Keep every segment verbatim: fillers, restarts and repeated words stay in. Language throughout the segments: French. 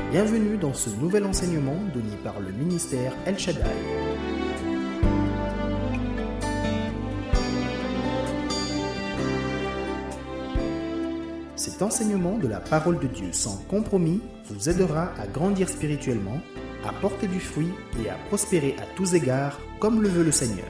Bienvenue dans ce nouvel enseignement donné par le ministère El Shaddai. Cet enseignement de la parole de Dieu sans compromis vous aidera à grandir spirituellement, à porter du fruit et à prospérer à tous égards comme le veut le Seigneur.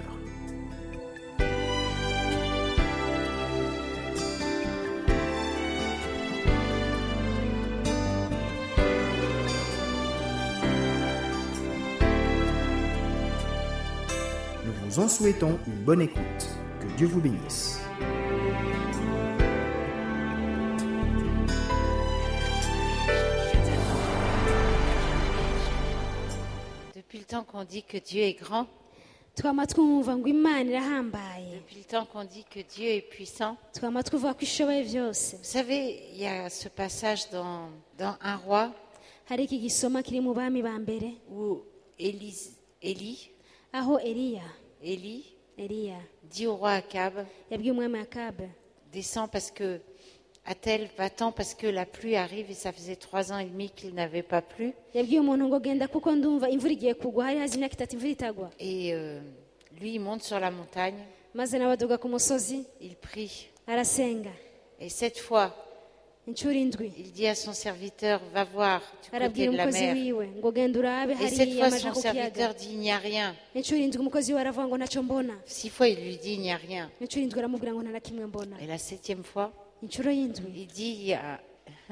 Nous vous en souhaitons une bonne écoute. Que Dieu vous bénisse. Depuis le temps qu'on dit que Dieu est grand, twama twumva ngo Imana irahambaye, depuis le temps qu'on dit que Dieu est puissant, twama twumva ko ishoboye byose. vous savez, il y a ce passage dans, dans Un roi Hari iki gisoma kiri mu bami ba mbere où Élie, Élie, aho Eliya Élie Eliya dit au roi Akab, yabwiye umwami Akabe, descends parce que, a-t-elle, va-t'en parce que la pluie arrive et ça faisait trois ans et demi qu'il n'avait pas plu. yabwiye umuntu ngo genda kuko ndumva imvura igiye kugwa, hari hazi imyaka itatu imvura itagwa. Et euh, lui, il monte sur la montagne, Maze nawe aduga ku musozi il prie. arasenga Et cette fois, inshuro indwi, il dit à son serviteur, va voir du côté arabwira de la umukozi mer. wiwe ngo genda urabe Et cette hariya fois, amaja son ku kiyaga. serviteur dit, il n'y a rien. Inshuro indwi umukozi wiwe aravuga ngo ntacyo mbona. Six fois, il lui dit, il n'y a rien. Inshuro indwi aramubwira ngo nta na kimwe mbona. Et la septième fois, Inshuro y'indwi il dit, il y a,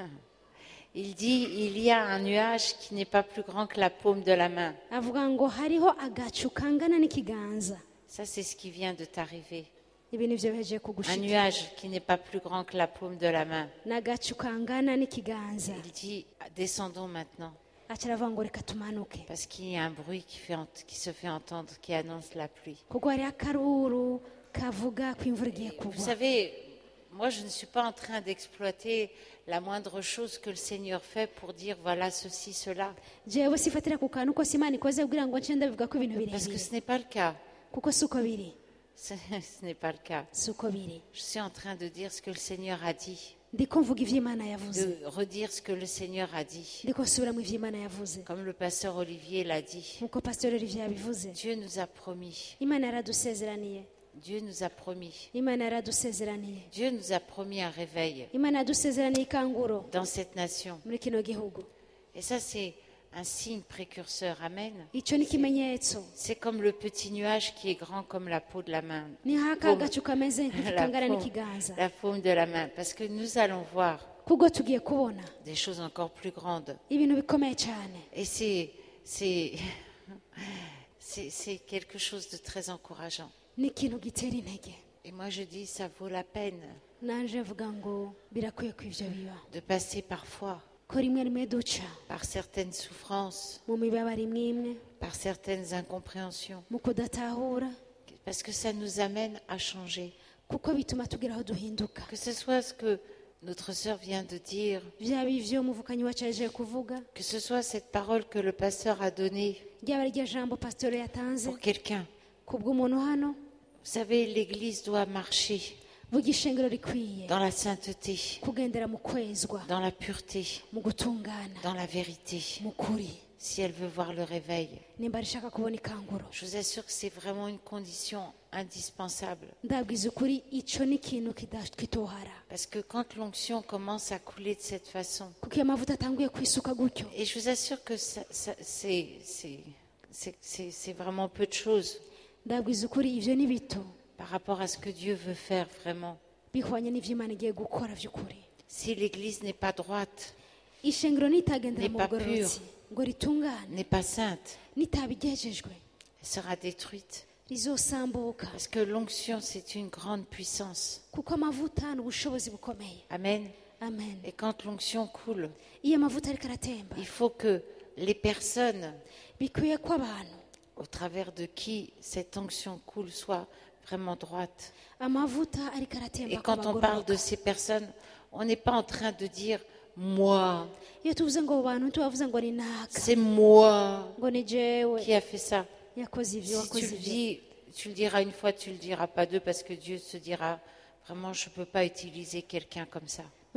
il dit, il y a un nuage qui n'est pas plus grand que la paume de la main. avuga ngo hariho agacu kangana n'ikiganza. Ça, c'est ce qui vient de t'arriver. Ibi nivyo bihejeje Un kugushika. nuage qui n'est pas plus grand que la paume de la main. N'agacu kangana n'ikiganza. Il dit, descendons maintenant, Aca aravuga ngo reka tumanuke parce qu'il y a un bruit qui, fait, ent- qui se fait entendre, qui annonce la pluie. kuko hariho akaruru kavuga ko imvura igiye Vous kugwa. savez, moi, je ne suis pas en train d'exploiter la moindre chose que le Seigneur fait pour dire, voilà, ceci, cela. jewe sifatira ku kantu kose Imana ikoze kugira ngo nce ndabivuga ko ibintu Parce que birebire, ce n'est pas le cas. kuko si uko biri Ce, ce n'est pas le cas. si uko biri. Je suis en train de dire ce que le Seigneur a dit, Ndiko mvuga ivyo Imana yavuze, de redire ce que le Seigneur a dit. ndiko nsubiramo ivyo Imana yavuze, Comme le pasteur Olivier l'a dit, nkuko Pastor Olivier yabivuze. Dieu nous a promis, Imana yaradusezeraniye, Dieu nous a promis, Imana yaradusezeraniye, Dieu nous a promis un réveil Imana yadusezeraniye ikanguro dans cette nation. muri kino gihugu. Et ça, c'est un signe précurseur. Amen. Ico ni ikimenyetso, C'est comme le petit nuage qui est grand comme la peau de la main. ni haka agacu kameze La nk'ikangana paume, n'ikiganza, la paume de la main. Parce que nous allons voir kuko tugiye kubona des choses encore plus grandes. ibintu bikomeye cyane. Et c'est, c'est, c'est, c'est quelque chose de très encourageant. Ni ikintu gitera intege. Et moi, je dis, ça vaut la peine Nanje mvuga ngo birakwiye ko ivyo biba, de passer parfois ko rimwe rimwe duca par certaines souffrances, mu mibabaro imwe imwe, par certaines incompréhensions. mu kudatahura, Parce que ça nous amène à changer. kuko bituma tugira aho duhinduka. Que ce soit ce que notre sœur vient de dire, Vyaba ivyo umuvukanyi wacu yaje kuvuga, que ce soit cette parole que le pasteur a donnée ryaba rya jambo pastor yatanze pour quelqu'un. kubw'umuntu hano. Vous savez, l'Église doit marcher Vuga ishengero rikwiye dans la sainteté, kugendera mu kwezwa, dans la pureté, mu gutungana, dans la vérité, mu kuri, si elle veut voir le réveil. nimba rishaka kubona ikanguro. Je vous assure que c'est vraiment une condition indispensable. Ndabwiza ukuri ico ni ikintu kida- kitohara, Parce que quand l'onction commence à couler de cette façon, kuko iyo amavuta atanguye kwisuka gutyo, et je vous assure que ça, ça- c'est, c'est, c'est, c'est- c'est vraiment peu de choses ndabwiza ukuri ivyo ni bito par rapport à ce que Dieu veut faire vraiment. bihwanye n'ivyo Imana igiye gukora vy'ukuri. Si l'Église n'est pas droite, Ishengero nitagendera N'est mu pas bugororotsi ngo ritungane, n'est pas sainte, nitabigejejwe elle sera détruite. rizosambuka, Parce que l'onction, c'est une grande puissance. kuko amavuta ni ubushobozi bukomeye. Amen. Amen. Et quand l'onction coule, Iyo amavuta ariko aratemba, il faut que les personnes bikwiye ko abantu au travers de qui cette onction coule soient vraiment droites. amavuta ariko aratemba Et quand on parle de akabagororoka. ces personnes, on n'est pas en train de dire moi, Iyo tuvuze ngo abo bantu tubavuze ngo ni naka, c'est moi ngo ni jewe qui a fait ça. yakoze ivyo Si tu wakoze le ivyo. dis, tu le diras une fois, tu le diras pas deux, parce que Dieu se dira vraiment, je ne peux pas utiliser quelqu'un comme ça.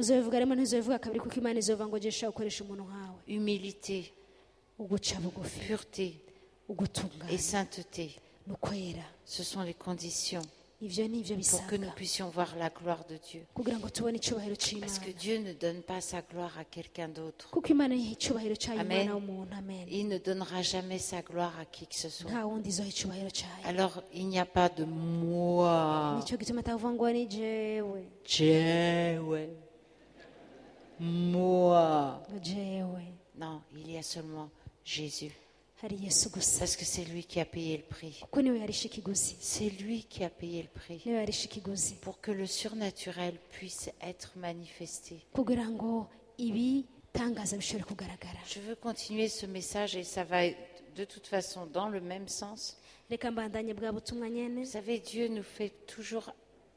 uzobivuga rimwe ntuzobivuga kabiri kuko imana izova ngo jesha ukoresha umuntu nkawe. Humilité, Uguca bugufi, pureté ugutungana et sainteté. n'ukwera. Ce sont les conditions Ivyo ni ivyo pour que nous bisabwa puissions voir la gloire de Dieu. kugira ngo tubone icyubahiro Parce que cy'Imana. Dieu ne donne pas sa gloire à quelqu'un d'autre. Kuko Imana yiha icyubahiro cyayo Amen. umwana w'umuntu. Amen. Il ne donnera jamais sa gloire à qui que ce soit. Nta wundi izoha icyubahiro cyayo. Alors, il n'y a pas de moi. Nicyo gituma atavuga ngo ni jewe, Jewe. Moi. ngo jewe. Non, il y a seulement Jésus. Hari Yesu gusa. Parce que c'est lui qui a payé le prix. Kuko niwe yarishe ikiguzi. C'est lui qui a payé le prix. Niwe yarishe ikiguzi. Pour que le surnaturel puisse être manifesté. Kugira ngo ibi tangaza bishobore kugaragara. Je veux continuer ce message et ça va de toute façon dans le même sens. Reka mbandanye bwa butumwa nyene. Vous savez, Dieu nous fait toujours,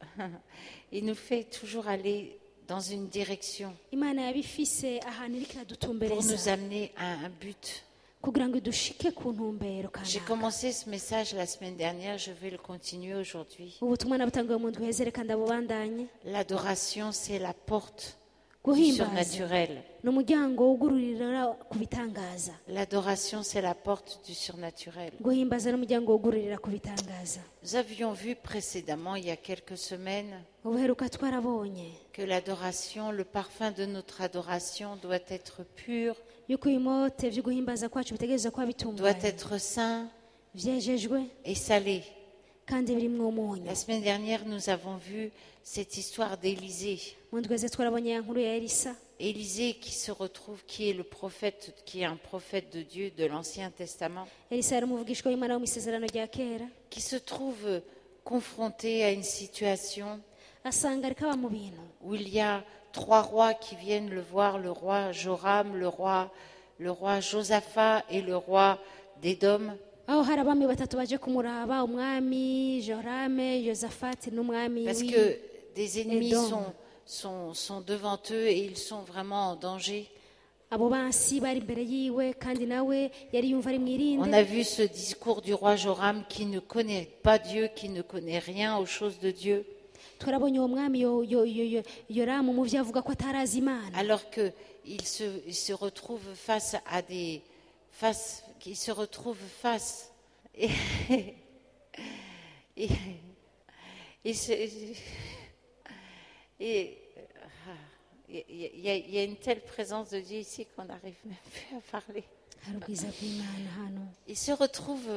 il nous fait toujours aller dans une direction Imana yabifise ahantu iriko pour nous iradutumbereza amener à un but. kugira ngo dushike ku ntumbero J'ai kanaka. commencé ce message la semaine dernière, je vais le continuer aujourd'hui. Ubutumwa nabutangiye mu ndwi heze, reka ndabubandanye. L'adoration, c'est la porte du Guhimbaza surnaturel. ni umuryango wugururira ku bitangaza. L'adoration, c'est la porte du surnaturel. Guhimbaza ni umuryango wugururira ku bitangaza. Nous avions vu précédemment, il y a quelques semaines, Ubuheruka twarabonye que l'adoration, le parfum de notre adoration doit être pur, yuko ibimote vyo guhimbaza kwacu bitegerezwa kuba doit bitunganye, être saint vyejejwe et salé. kandi birimwo umunyu. La semaine dernière, nous avons vu cette histoire d'Élisée. Mu ndwi heze twarabonye ya nkuru ya Elisa. Élisée qui se retrouve, qui est le prophète, qui est un prophète de Dieu de l'Ancien Testament, Elisa yari umuvugishwa w'Imana wo mu isezerano rya kera. qui se trouve confronté à une situation Asanga ariko aba mu bintu où il y a trois rois qui viennent le voir, le roi Joram, le roi, le roi Josaphat et le roi d'Édom. aho hari abami batatu baje kumuraba, umwami Jorame, Yosafati n'umwami Parce w'i- que des ennemis Édom. sont, sont, sont devant eux et ils sont vraiment en danger. abo bansi bari imbere yiwe kandi nawe yari yumva ari On mwirinde. a vu ce discours du roi Joram qui ne connaît pas Dieu, qui ne connaît rien aux choses de Dieu, Twarabonye uwo mwami yo- yo- yo- yo- Yoramu mu vyo avuga ko atarazi Imana, alors qu'il se, il se retrouve face à des... Face, il se retrouve face... Et, et, et se- et- ah, il y, a- il y a une telle présence de Dieu ici qu'on n'arrive même plus à parler. hari ubwiza bw'Imana hano. Il se retrouve,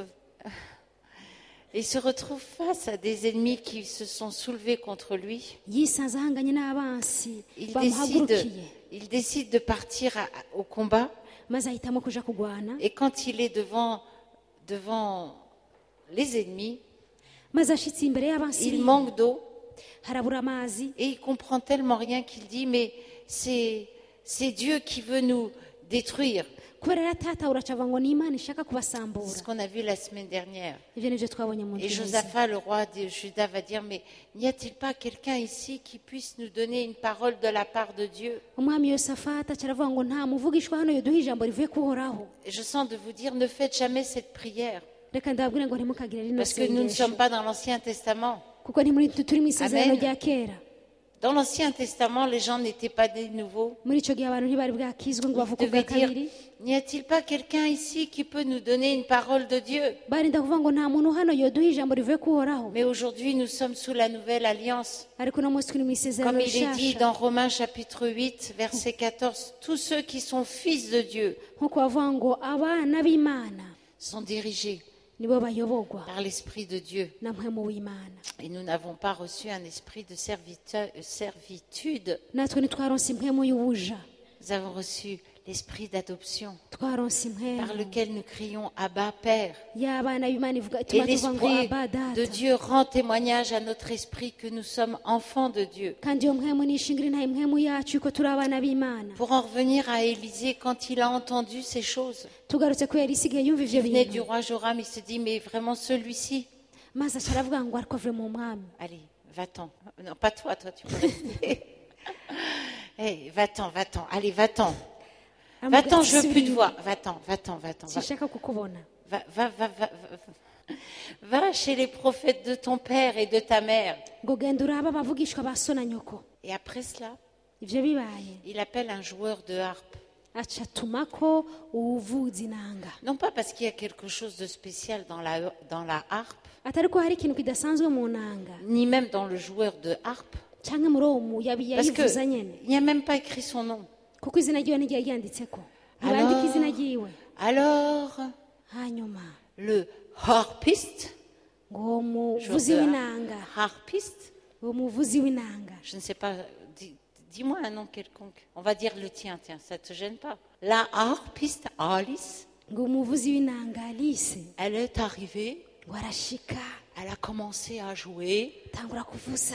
il se retrouve face à des ennemis qui se sont soulevés contre lui. Yisanze ahanganye n'abansi Il décide, bamuhagurukiye, il décide de partir à- au combat. maze ahitamo kuja kugwana. Et quand il est devant, devant les ennemis, Maze ashitse imbere y'abansi il biwe, manque d'eau harabura amazi. et il comprend tellement rien qu'il dit, mais c'est, c'est Dieu qui veut nous détruire. Kubera rero atatahura acavuga ngo ni Imana ishaka C'est kubasambura. ce qu'on a vu la semaine dernière. Ivyo nivyo twabonye mu Et ndwi heze. Josaphat, le roi de Juda, va dire, mais n'y a-t-il pas quelqu'un ici qui puisse nous donner une parole de la part de Dieu? Umwami Yosafati aca aravuga ngo nta muvugishwa hano yoduha ijambo rivuye kuhoraho. Et je sens de vous dire, ne faites jamais cette prière. Reka ndababwire ngo ntimukagire rino Parce que nous ne sengesho, sommes pas dans l'Ancien Testament. kuko ntimuri turi mu isezerano Amen. rya kera. Dans l'Ancien Testament, les gens n'étaient pas nés de nouveau. Muri ico gihe abantu ntibari bwakizwe ngo Ils bavuke ubwa devaient dire, kabiri. n'y a-t-il pas quelqu'un ici qui peut nous donner une parole de Dieu? Barinda kuvuga ngo nta muntu hano yoduha ijambo rivuye kuhoraho. Mais aujourd'hui, nous sommes sous la nouvelle alliance. Ariko uno munsi turi mu isezerano Comme il est dit rishasha, dans Romains chapitre huit, verset quatorze, tous ceux qui sont fils de Dieu nk'uko bavuga ngo abana b'Imana sont dirigés nibo bayoborwa par l'Esprit de Dieu. na mpwemu w'Imana. Et nous n'avons pas reçu un esprit de servite- servitude. Natwe ntitwaronse impwemu y'ubuja, Nous avons reçu l'esprit d'adoption twaronse par impwemu lequel nous crions Abba Père. y'abana b'Imana ivuga Et ituma tuvuga ngo l'Esprit aba de data. Dieu rend témoignage à notre esprit que nous sommes enfants de Dieu. Kandi iyo mpwemu nishingira nta impwemu yacu yuko turi abana b'Imana. Pour en revenir à Élisée, quand il a entendu ces choses, Tugarutse ko yari isigaye yumva ivyo il venait du bintu, roi Joram, il se dit, mais vraiment celui-ci, maze aca aravuga ngo ariko avuye mu mwami. allez, va-t'en. Non, pas toi, toi tu peux rester. Hey, va-t'en, va-t'en, allez, va-t'en. Va-t'en, je veux plus te voir. Va-t'en, va-t'en, va-t'en. Va, Sinshaka kukubona. va, va, va, va, va. Va chez les prophètes de ton père et de ta mère. Ngo genda urabe abavugishwa ba so na nyoko. Et après cela, ibyo bibaye il appelle un joueur de harpe. aca atumako uwuvuza inanga Non pas parce qu'il y a quelque chose de spécial dans la, dans la harpe, atari ko hari ikintu kidasanzwe mu nanga ni même dans le joueur de harpe, cyangwa muri uwo mu yabi- parce yayivuza nyene qu'il n'y a même pas écrit son nom. kuko izina ryiwe ntiryari ryanditseko ntibandika Alors, izina ryiwe alors hanyuma le harpiste, ngo uwo muvuzi joueur de w'inanga harpiste, uwo muvuzi w'inanga je ne sais pas, dis- dis-moi un nom quelconque. On va dire le tien, tiens, ça ne te gêne pas. La harpiste Alice, ngo umuvuzi w'inanga Alice elle est arrivée, ngo arashika elle a commencé à jouer. tangura kuvuza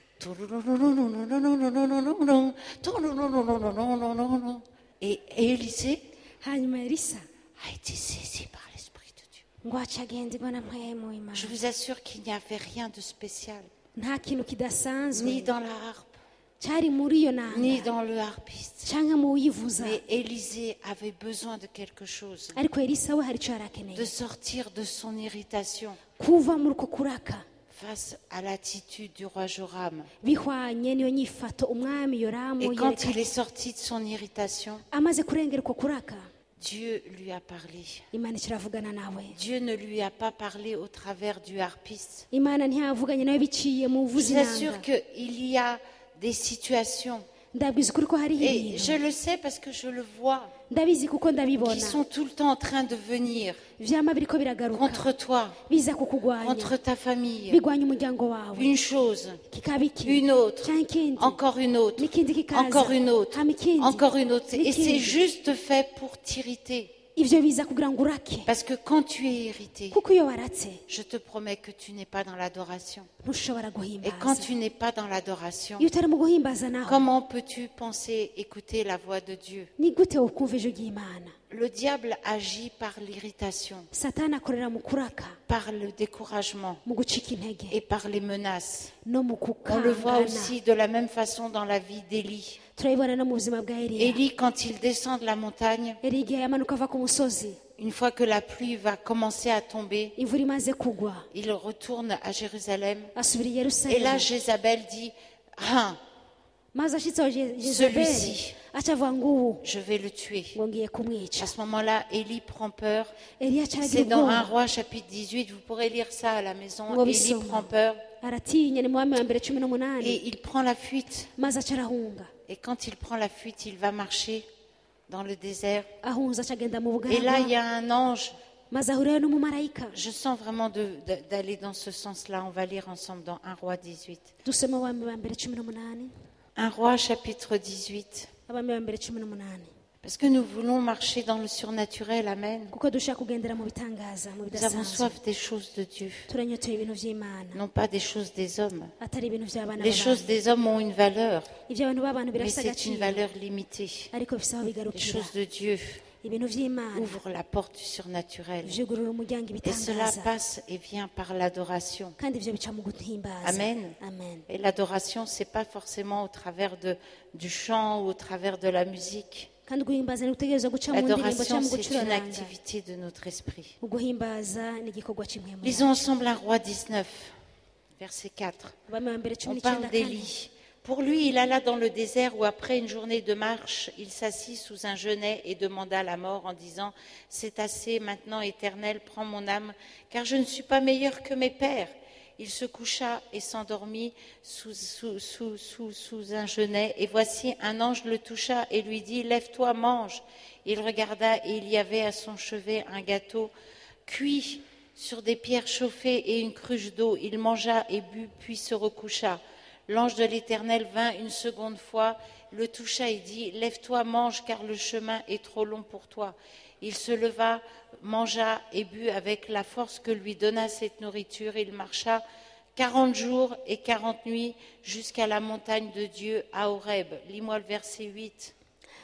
Et Élisée hanyuma Elisa a été saisi par l'Esprit de Dieu. ngo aca agenderwa na mpwemu w'Imana Je vous assure qu'il n'y avait rien de spécial, nta kintu kidasanzwe ni dans la harpe, cyari muri iyo ni nanga dans le harpiste. cyangwa mu uyivuza Mais Élisée avait besoin de quelque chose, ariko Elisa we hari icyo yari akeneye de sortir de son irritation kuva muri uko kuraka face à l'attitude du roi Joram. bihwanye niyo nyifato umwami yoramu Et quand il yerekanye est sorti de son irritation, amaze kurengera uko kuraka Dieu lui a parlé. imana ikiravugana nawe Dieu ne lui a pas parlé au travers du harpiste. imana ntiyavuganye nawe biciye mu Je buvuzi vous assure inanga qu'il y a des situations, ndabwiza ukuri ko hariho et ibintu je le sais parce que je le vois, ndabizi kuko qui ndabibona sont tout le temps en train de venir vyama biriko biragaruka contre toi, biza kukugwanya contre ta famille. bigwanya umuryango wawe Une chose, kikaba iki une autre, canke ikindi encore une autre, n'ikindi kikaza encore une autre, hama ikindi encore une autre. Et n'ikindi. c'est juste fait pour t'irriter. ivyo biza kugira ngo urake Parce que quand tu es irrité, kuko iyo waratse je te promets que tu n'es pas dans l'adoration. ntushobora Et guhimbaza quand tu n'es pas dans l'adoration, iyo utari mu guhimbaza naho comment peux-tu penser écouter la voix de Dieu? ni gute wokumva ijwi ry'imana Le diable agit par l'irritation, satani akorera mu kuraka par le découragement mu gucika intege et par les menaces. no mu On le voit kukangana aussi de la même façon dans la vie d'Élie. turabibona no mu buzima bwa eliya Élie, quand il descend de la montagne, eliya igihe yamanuka ava ku musozi une fois que la pluie va commencer à tomber, imvura imaze kugwa il retourne à Jérusalem. asubira i Et là, yerusalemu Jézabel dit, ah, maze ashitseho Je- jezebeli Celui-ci. aca avuga ngo ubu je vais le tuer. ngo ngiye kumwica À ce moment-là, Élie prend peur. eliya aca C'est aragira dans un ubwoba roi chapitre dix-huit, vous pourrez lire ça à la maison. Ngo Élie bisoma. prend peur aratinya ni mu wami wa mbere cumi n'umunani et il prend la fuite. maze aca arahunga Et quand il prend la fuite, il va marcher dans le désert. ahunze aca agenda mu Et là, il y bugaragwa a un ange. maze ahurirayo n'umumarayika Je sens vraiment de- de- d'aller dans ce sens-là. On va lire ensemble dans un roi dix-huit. dusome abami ba mbere cumi n'umunani un roi chapitre dix-huit. abami ba mbere cumi n'umunani Parce que nous voulons marcher dans le surnaturel. Amen. kuko dushaka kugendera mu bitangaza mu Nous avons bidasanzwe soif des choses de Dieu, turanyotoye ibintu by'imana non pas des choses des hommes. atari ibintu by'abana Les choses b'abantu des hommes ont une valeur, iby'abantu b'abantu mais birafite c'est une agaciro valeur limitée. ariko bifite aho Les bigarukira choses de Dieu ibintu by'imana ouvrent la porte du surnaturel. vyugurura umuryango Et cela ibitangaza passe et vient par l'adoration. kandi ivyo bica mu guhimbaza Amen. amen Et l'adoration, c'est pas forcément au travers de, du chant ou au travers de la musique. kandi guhimbaza ntigutegerezwa guca mu ndirimbo L'adoration, cyangwa mu c'est une gucuraranga activité de notre esprit. uguhimbaza ni igikorwa cy'impwemu Lisons ensemble un roi dix-neuf, verset quatre. abami ba mbere cumi On parle n'icyenda kane d'Élie. Pour lui, il alla dans le désert où, après une journée de marche, il s'assit sous un genêt et demanda la mort en disant « C'est assez, maintenant, Éternel, prends mon âme, car je ne suis pas meilleur que mes pères. » Il se coucha et s'endormit sous, sous, sous, sous, sous un genêt, et voici un ange le toucha et lui dit « Lève-toi, mange ». Il regarda et il y avait à son chevet un gâteau cuit sur des pierres chauffées et une cruche d'eau. Il mangea et but, puis se recoucha. L'ange de l'Éternel vint une seconde fois, le toucha et dit « Lève-toi, mange, car le chemin est trop long pour toi. » Il se leva, mangea et but avec la force que lui donna cette nourriture. Il marcha quarante jours et quarante nuits jusqu'à la montagne de Dieu à Horeb. Lis-moi le verset huit.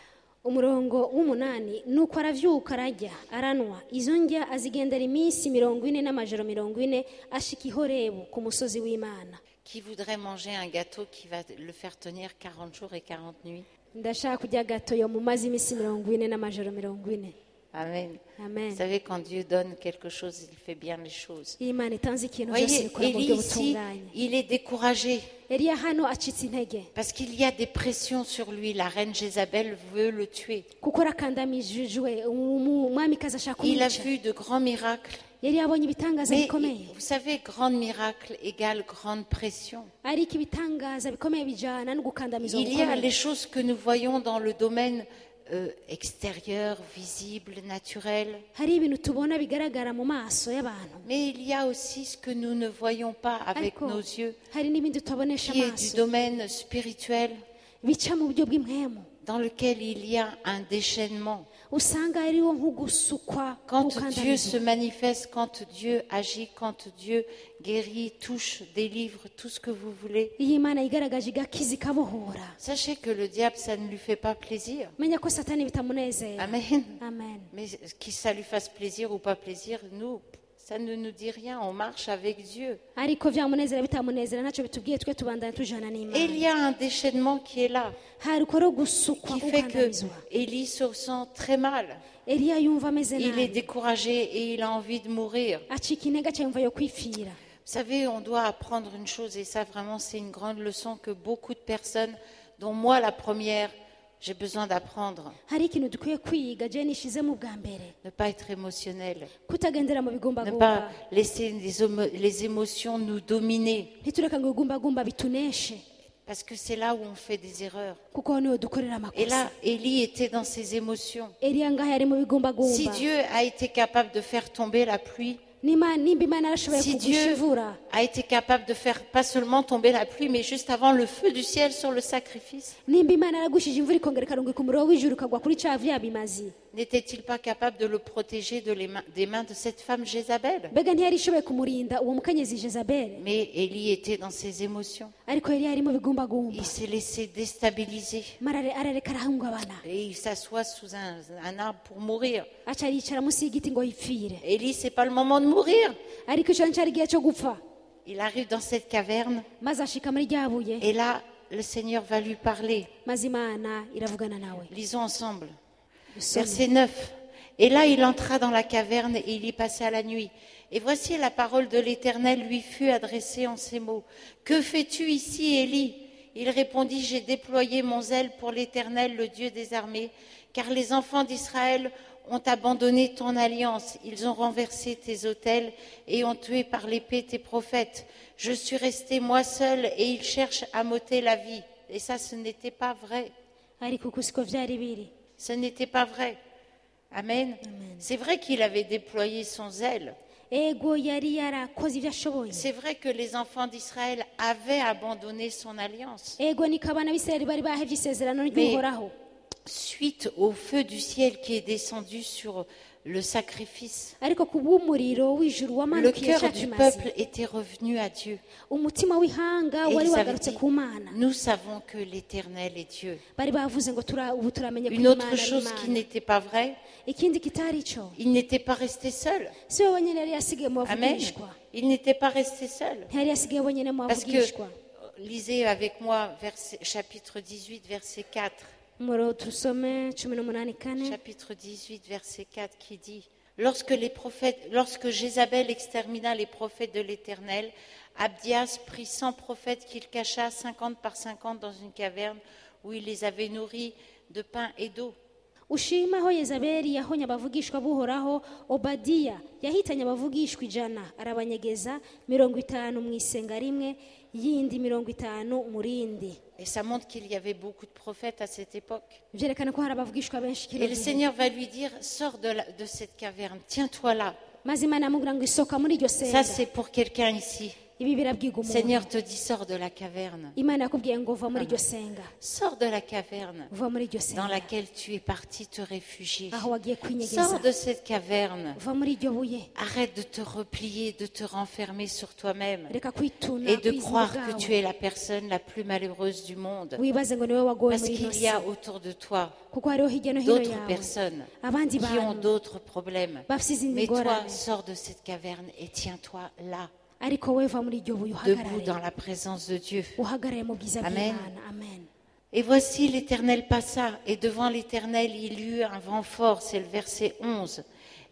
umurongo w'umunani nuko aravyuka ararya aranwa izo ndya azigendera iminsi mirongo ine n'amajoro mirongo ine ashika i horebu ku musozi w'imana Qui voudrait manger un gâteau qui va le faire tenir quarante jours et quarante nuits? ndashaka kurya gato yo mu mazi iminsi mirongo ine n'amajoro mirongo ine Amen. Amen. Vous savez, quand Dieu donne quelque chose, il fait bien les choses. iyo imana itanze ikintu Vous byose voyez, bikora mu Élie buryo ici, butunganye. il est découragé eliya hano acitse intege parce qu'il y a des pressions sur lui. La reine Jézabel veut le tuer. kuko arakandamijwe umu- umwamikazi ashaka Il a kumwica. vu de grands miracles. yari yabonye ibitangaza Mais bikomeye vous savez, grand miracle égale grande pression. ariko ibitangaza bikomeye bijana no gukandamizwa Il y a gukomeye. les choses que nous voyons dans le domaine euh, extérieur, visible, naturel. hari ibintu tubona bigaragara mu maso y'abantu Mais il y a aussi ce que nous ne voyons pas avec ariko nos yeux, hari n'ibindi tutabonesha qui est du amaso domaine spirituel, bica mu buryo bw'impwemu dans lequel il y a un déchaînement. usanga hariho nko gusukwa Quand Dieu gukandamizwa. se manifeste, quand Dieu agit, quand Dieu guérit, touche, délivre, tout ce que vous voulez, iyo imana yigaragaje igakiza ikabohora sachez que le diable, ça ne lui fait pas plaisir. menya ko satani bitamunezera. Amen. Amen. Mais que ça lui fasse plaisir ou pas plaisir, nous, ça ne nous dit rien. On marche avec Dieu. ariko byamunezera bitamunezera ntacyo bitubwiye twe tubandana tujana Et il n'imana. y a un déchaînement qui est là, hari uko rero gusukwa qui fait que gukandamizwa. Élie se sent très mal. eliya yumva ameze Il est nabi découragé et il a envie de mourir. acika intege aca yumva yo kwipfira. Vous savez, on doit apprendre une chose, et ça vraiment c'est une grande leçon que beaucoup de personnes, dont moi la première, j'ai besoin d'apprendre. hari ikintu dukwiye kwiga je nishizemo bwa mbere Ne pas être émotionnel, kutagendera mu ne bigumbagumba pas laisser les, homo- les émotions nous dominer, ntitureka ngo ibigumbagumba bituneshe parce que c'est là où on fait des erreurs. kuko niho dukorera Et amakosa. là, Élie était dans ses émotions. eliya ngaho yari mu Si bigumbagumba Dieu a été capable de faire tomber la pluie, N'Imana- nimba imana yarashoboye si kugusha Dieu imvura a été capable de faire pas seulement tomber la pluie, mais juste avant le feu du ciel sur le sacrifice, nimba imana yaragushije imvura ikongera ikarungika umuriro w'ijuru ukagwa kuri cya vya bimazi n'était-il pas capable de le protéger de les mains- des mains de cette femme Jézabel? mbega ntiyari ishoboye kumurinda uwo mukenyezi jezabeli Mais Élie était dans ses émotions. ariko yari yari mu bigumbagumba Il s'est laissé déstabiliser marare arareka arahungabana et il s'assoit sous un, un arbre pour mourir. aca yicara munsi y'igiti ngo yipfire Élie, c'est pas le moment de mourir. ariko icyo cyari igihe cyo gupfa Il arrive dans cette caverne maze ashika muri rya buye et là, le Seigneur va lui parler. maze imana iravugana nawe Lisons ensemble. Dusome. Verset neuf. Et là, il entra dans la caverne et il y passa la nuit. Et voici la parole de l'Éternel lui fut adressée en ces mots. Que fais-tu ici, Élie? Il répondit, j'ai déployé mon zèle pour l'Éternel, le Dieu des armées, car les enfants d'Israël ont abandonné ton alliance. Ils ont renversé tes autels et ont tué par l'épée tes prophètes. Je suis resté moi seul et ils cherchent à m'ôter la vie. Et ça, ce n'était pas vrai. ariko uku siko byari biri Ce n'était pas vrai. Amen. C'est vrai qu'il avait déployé son zèle. ego yari yarakoze ibyo ashoboye C'est vrai que les enfants d'Israël avaient abandonné son alliance. ego niko abana b'isirayeli bari bahevye isezerano ry'uhoraho Suite au feu du ciel qui est descendu sur le sacrifice, ariko ku bw'umuriro w'ijuru le wamanukiye cœur cya du kimazi peuple était revenu à Dieu. umutima w'ihanga Et wari ils avaient wagarutse dit, ku mana nous savons que l'Éternel est Dieu. bari bavuze ngo tura- ubu turamenye ko Une autre imana ari chose qui imana n'était pas vraie, ikindi kitari cyo il n'était pas resté seul. si we wenyine yari yasigaye mu Amen. bavugishwa Il n'était pas resté seul. ntiyari yasigaye wenyine mu Parce que, bavugishwa lisez avec moi verset- chapitre dix-huit, verset quatre. umuro turusome cumi n'umunani kane Chapitre dix-huit, verset quatre, qui dit lorsque, les prophètes, lorsque Jézabel extermina les prophètes de l'Éternel, Abdias prit cent prophètes qu'il cacha cinquante par cinquante dans une caverne où il les avait nourris de pain et d'eau. ushima aho yezabeli yahonye abavugishwa buhoraho obadiya yahitanye abavugishwa ijana arabanyegeza mirongo itanu mu isenga rimwe yindi mirongo itanu mu rindi Et ça montre qu'il y avait beaucoup de prophètes à cette époque. byerekana ko hari abavugishwa benshi kino Et le gihe Seigneur va lui dire, sors de, la- de cette caverne, tiens-toi là. maze imana yamubwira ngo isoka muri iryo Ça, senga c'est pour quelqu'un ici. ibi birabwiga Le umuntu Seigneur te dit, sors de la caverne. imana yakubwiye ngo va muri iryo senga Sors de la caverne va muri iryo dans senga laquelle tu es parti te réfugier. aho wagiye kwinyegeza Sors de cette caverne. va muri iryo buye Arrête de te replier, de te renfermer sur toi-même reka kwituna et de kwizera croire que ubwawe. tu es la personne la plus malheureuse du monde. wibaze ngo niwe wagowe Parce muri ino qu'il si y a autour de toi kuko hariho hirya no hino d'autres yawe personnes abandi qui ont bantu d'autres problèmes. bafite izindi Mais toi, ngorane sors de cette caverne et tiens-toi là, ariko we va muri iryo buye debout uhagarare dans la présence de Dieu. uhagarare mu bwiza Amen. bw'imana amen Et voici l'Éternel passa, et devant l'Éternel il y eut un vent fort, c'est le verset onze,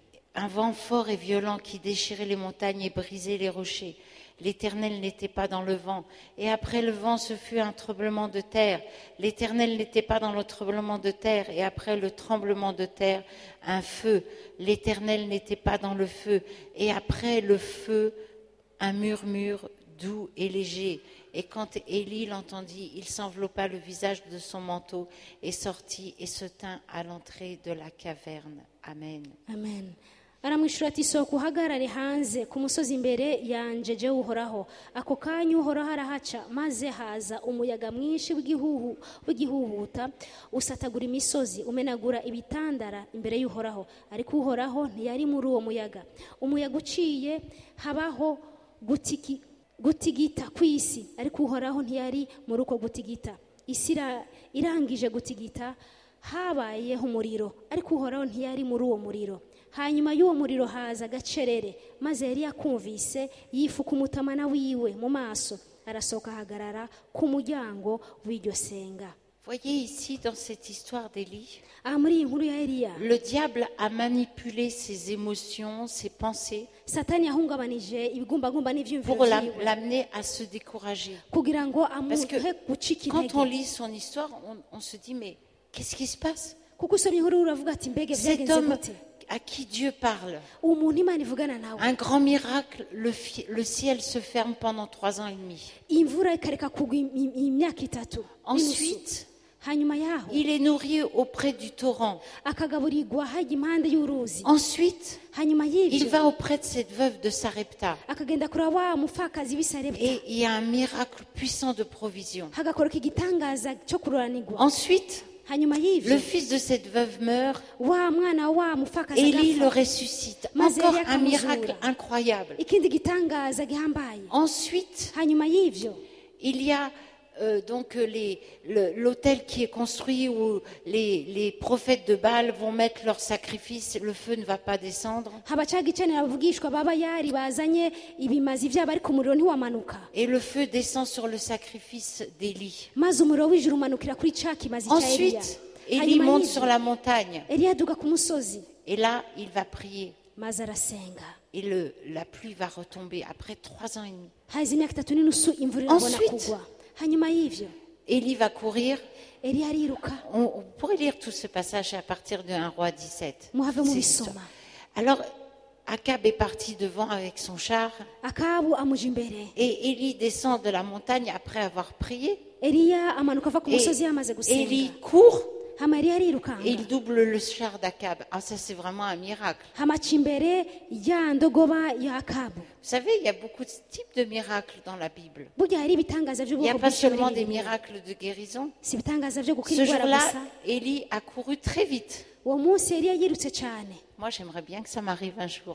un vent fort et violent qui déchirait les montagnes et brisait les rochers. L'Éternel n'était pas dans le vent. Et après le vent, ce fut un tremblement de terre. L'Éternel n'était pas dans le tremblement de terre. Et après le tremblement de terre, un feu. L'Éternel n'était pas dans le feu. Et après le feu, un murmure doux et léger. Et quand Élie l'entendit, il s'enveloppa le visage de son manteau et sortit et se tint à l'entrée de la caverne. Amen. amen aramwishura ati sohoka uhagarare hanze ku musozi imbere yanje je uhoraho. Ako kanya uhoraho arahaca, maze haza umuyaga mwinshi w'igihuhu w'igihuhuta usatagura imisozi, umenagura ibitandara imbere y'uhoraho. Ariko uhoraho ntiyari muri uwo muyaga. Umuyaga uciye habaho gutiki gutigita kw'isi, ariko uhoraho ntiyari muri uko gutigita. Isi irangije gutigita, habayeho umuriro, ariko uhoraho ntiyari muri uwo muriro. Hanyuma y'uwo muriro haza agacerere, maze yari yakumvise yifuka umutamana wiwe mu maso, arasohoka ahagarara ku muryango w'iryo senga. Voyez ici dans cette histoire d'Élie, aha muri iyi nkuru ya Eliya, le diable a manipulé ses émotions, ses pensées Satani yahungabanije ibigumbagumba n'ivyumviro pour la- vyiwe l'amener à se décourager. kugira ngo Parce que amuhe gucika quand on intege. lit son histoire, on, on se dit mais qu'est-ce qui se passe? Kuko usomye inkuru uravuga ati mbege Cet byagenze homme gute? à qui Dieu parle, Umuntu Imana ivugana nawe, un grand miracle, le, fi- le ciel se ferme pendant trois ans et demi. imvura ikareka kugwa im- im- imyaka itatu n'inusu. Ensuite, Hanyuma yaho il est nourri auprès du torrent. akagaburirwa hajya impande y'uruzi. Ensuite, Hanyuma il y'ivyo va auprès de cette veuve de Sarepta. akagenda kureba wa mupfakazi w'isarepta, Et il y a un miracle puissant de provision. hagakoroka igitangaza cyo kuroranirwa. Ensuite, Hanyuma y'ivyo le fils de cette veuve meurt. wa mwana wa mupfakazi Élie le agapfa. ressuscite. Maze Encore Eliya un akamuzura. miracle incroyable. Ikindi gitangaza gihambaye. Ensuite, Hanyuma y'ivyo il y a euh, donc euh, les- le- l'autel qui est construit où les, les prophètes de Baal vont mettre leur sacrifice. Le feu ne va pas descendre. haba ca gicaniro abavugishwa baba yari bazanye ibimazi vyabo, ariko umuriro ntiwamanuka. Et le feu descend sur le sacrifice d'Élie. Maze umuriro w'ijuru umanukira kuri ca kimazi ca Eliya. Ensuite, Élie Hanyuma monte y'ivyo, sur la montagne. Eliya aduga ku musozi, Et là, il va prier. maze arasenga. Et le, la pluie va retomber après trois ans et demi. haza imyaka itatu n'inusu imvura irabona Ensuite, kugwa. Hanyuma y'ivyo Élie va courir. Eliya ariruka. On, on pourrait lire tout ce passage à partir de un roi dix-sept. muhave C'est mubisoma. l'histoire. Alors, Akab est parti devant avec son char. Akabu amuja imbere, Et Élie descend de la montagne après avoir prié. Eliya amanuka ava ku Et musozi yamaze gusenga. Élie court Hama Eliya et arirukanga, il double le char d'Akab. Ah, ça, c'est vraiment un miracle. hamaca imbere ya ndogoba ya Akabu. Vous savez, il y a beaucoup de types de miracles dans la Bible. Burya hari ibitangaza Il n'y a by'ubwoko pas bwinshi muri seulement des Bibiliya. miracles de guérison. Si ibitangaza byo gukira Ce indwara jour-là, gusa. Élie a couru très vite. Uwo munsi Eliya yirutse cyane. Moi, j'aimerais bien que ça m'arrive un jour,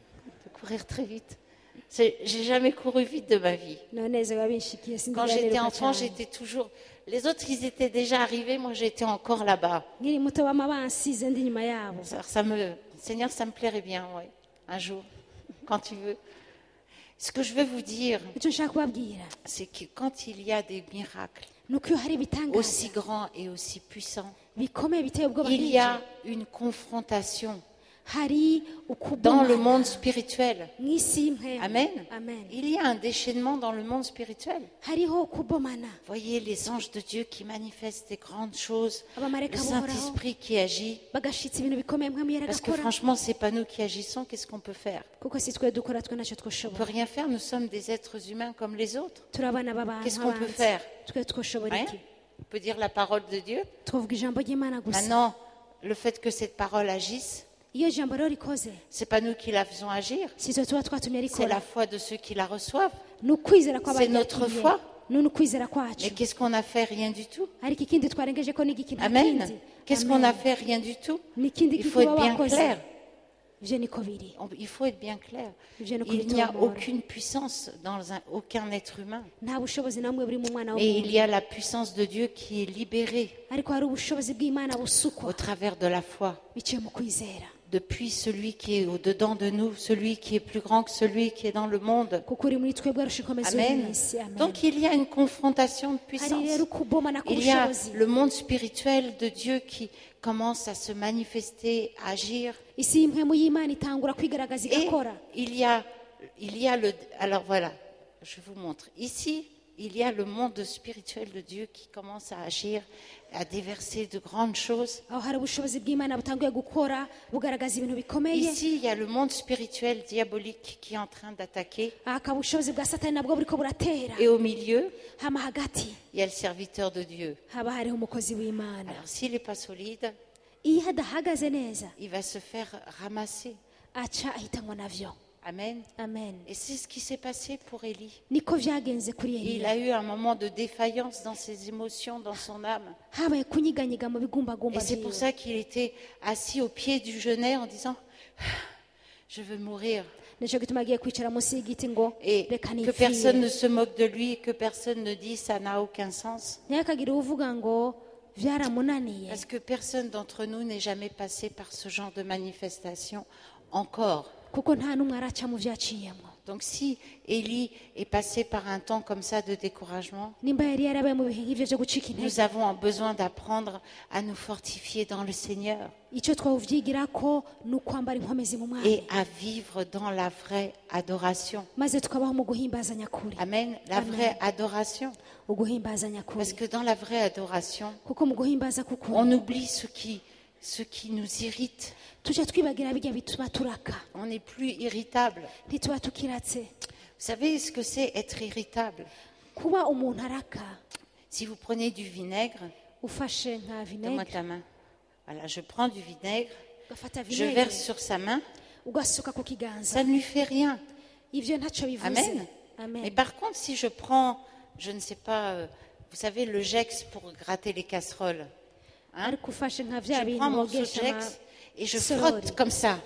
de courir très vite. C'est- J'ai jamais couru vite de ma vie. noneze wabinshikiye sinzi Quand j'étais byariruka enfant, cyane. j'étais toujours... Les autres, ils étaient déjà arrivés, moi j'étais encore là-bas. nkiri muto bama bansize ndi nyuma yabo. Ça, ça me... Seigneur, ça me plairait bien, oui, un jour, quand tu veux. Ce que je veux vous dire, icyo nshaka kubabwira c'est que quand il y a des miracles ni uko iyo hari ibitangaza aussi grands et aussi puissants, bikomeye biteye ubwoba il y a nk'ibyo, une confrontation hari dans le ukubona monde spirituel. mu isi y'impwemu. Amen. Amen. Il y a un déchaînement dans le monde spirituel. hariho kubomana, Voyez les anges de Dieu qui manifestent des grandes choses, le abamarayika buhoraho Saint-Esprit qui agit. bagashitsa ibintu bikomeye mpamwe yera Parce que agakora, franchement, c'est pas nous qui agissons, qu'est-ce qu'on peut faire? kuko si twe dukora twe ntacyo On peut twoshobora. rien faire, nous sommes des êtres humains comme les autres. turi abana b'abantu Qu'est-ce qu'on peut nk'abandi. faire? twe twoshobora Rien. iki? On peut dire la parole de Dieu. twavuga ijambo ry'Imana gusa. Maintenant, le fait que cette parole agisse, iyo ijambo rero rikoze, c'est pas nous qui la faisons agir, si twe tuba twatumye c'est la rikora, foi de ceux qui la reçoivent. ni ukwizera C'est notre kw'abaryakiriye, foi. ni ukwizera kwacu. Mais qu'est-ce qu'on a fait? Rien du tout. ariko ikindi twarengeje ko n'igiki nta Amen. kindi. Qu'est-ce Amen. qu'on a fait? Rien du tout. n'ikindi Il faut être bien wakoze. clair. ivyo niko biri. On- Il faut être bien clair. ivyo ni Il n'y a kubitomora. aucune puissance dans un- aucun être humain. nta bushobozi namwe buri mu mwana Mais il w'umuntu, y a la puissance de Dieu qui est libérée ariko hari ubushobozi bw'Imana au busukwa travers de la foi. biciye mu kwizera. depuis celui qui est au-dedans de nous, celui qui est plus grand que celui qui est dans le monde. kuko uri muri twebwe arusha ikomeza uri Amen. mu isi. Amen. Donc il y a une confrontation de hari puissance. rero ukubomana Il y a k'ubushobozi. le monde spirituel de Dieu qui commence à se manifester, à agir. isi y'impwemu y'imana itangura kwigaragaza Et igakora. il y a, il y a le... Alors voilà, je vous montre. Ici, il y a le monde spirituel de Dieu qui commence à agir, à déverser de grandes choses. aho hari ubushobozi bw'imana butanguye gukora bugaragaza ibintu bikomeye. Ici, il y a le monde spirituel diabolique qui est en train d'attaquer. aha hakaba ubushobozi bwa satani nabwo buriko buratera. Et au milieu, hama hagati il y a le serviteur de Dieu. haba hariho umukozi w'imana. Alors s'il n'est pas solide, iyo adahagaze neza il va se faire ramasser. aca ahitanwa navyo. Amen. Amen. Et c'est ce qui s'est passé pour Élie. niko vyagenze kuri Il Eliya. a eu un moment de défaillance dans ses émotions, dans son âme. habaye kunyiganyiga mu bigumbagumba Et c'est pour vyiwe. ça qu'il était assis au pied du genêt en disant « Je veux mourir ». nico gituma agiye kwicara munsi y'igiti ngo Et reka que personne ne nipfire. se moque de lui, que personne ne dise ça n'a aucun sens. ntihakagire uvuga ngo vyaramunaniye. Parce que personne d'entre nous n'est jamais passé par ce genre de manifestation encore. kuko nta n'umwe araca mu vyaciyemo. Donc si Élie est passé par un temps comme ça de découragement, nimba yari yarabaye mu bihe nk'ivyo vyo gucika nous intege, avons besoin d'apprendre à nous fortifier dans le Seigneur ico twawuvyigirako ni ukwambara inkomezi mu et mwami à vivre dans la vraie adoration. maze tukabaho mu guhimbaza nyakuri. Amen. La Amen. vraie adoration. uguhimbaza Parce nyakuri que dans la vraie adoration, kuko mu guhimbaza kukuri on oublie ce qui, ce qui nous irrite. tuja twibagira bijya bituma turaka, On n'est plus irritable. ntituba tukiratse. Vous savez ce que c'est être irritable? kuba umuntu araka, Si vous prenez du vinaigre, ufashe nka donne-moi vinegre ta main. Voilà, je prends du vinaigre, ugafata je vinegre verse sur sa main, ugasuka ku kiganza, ça ne lui fait rien. ivyo ntaco bivuze. Amen. Amen. Mais par contre, si je prends, je ne sais pas, euh, vous savez, le Gex pour gratter les casseroles, hein, ariko ufashe nka vya je bintu prends mon bogesha Gex et je sorori. frotte comme ça,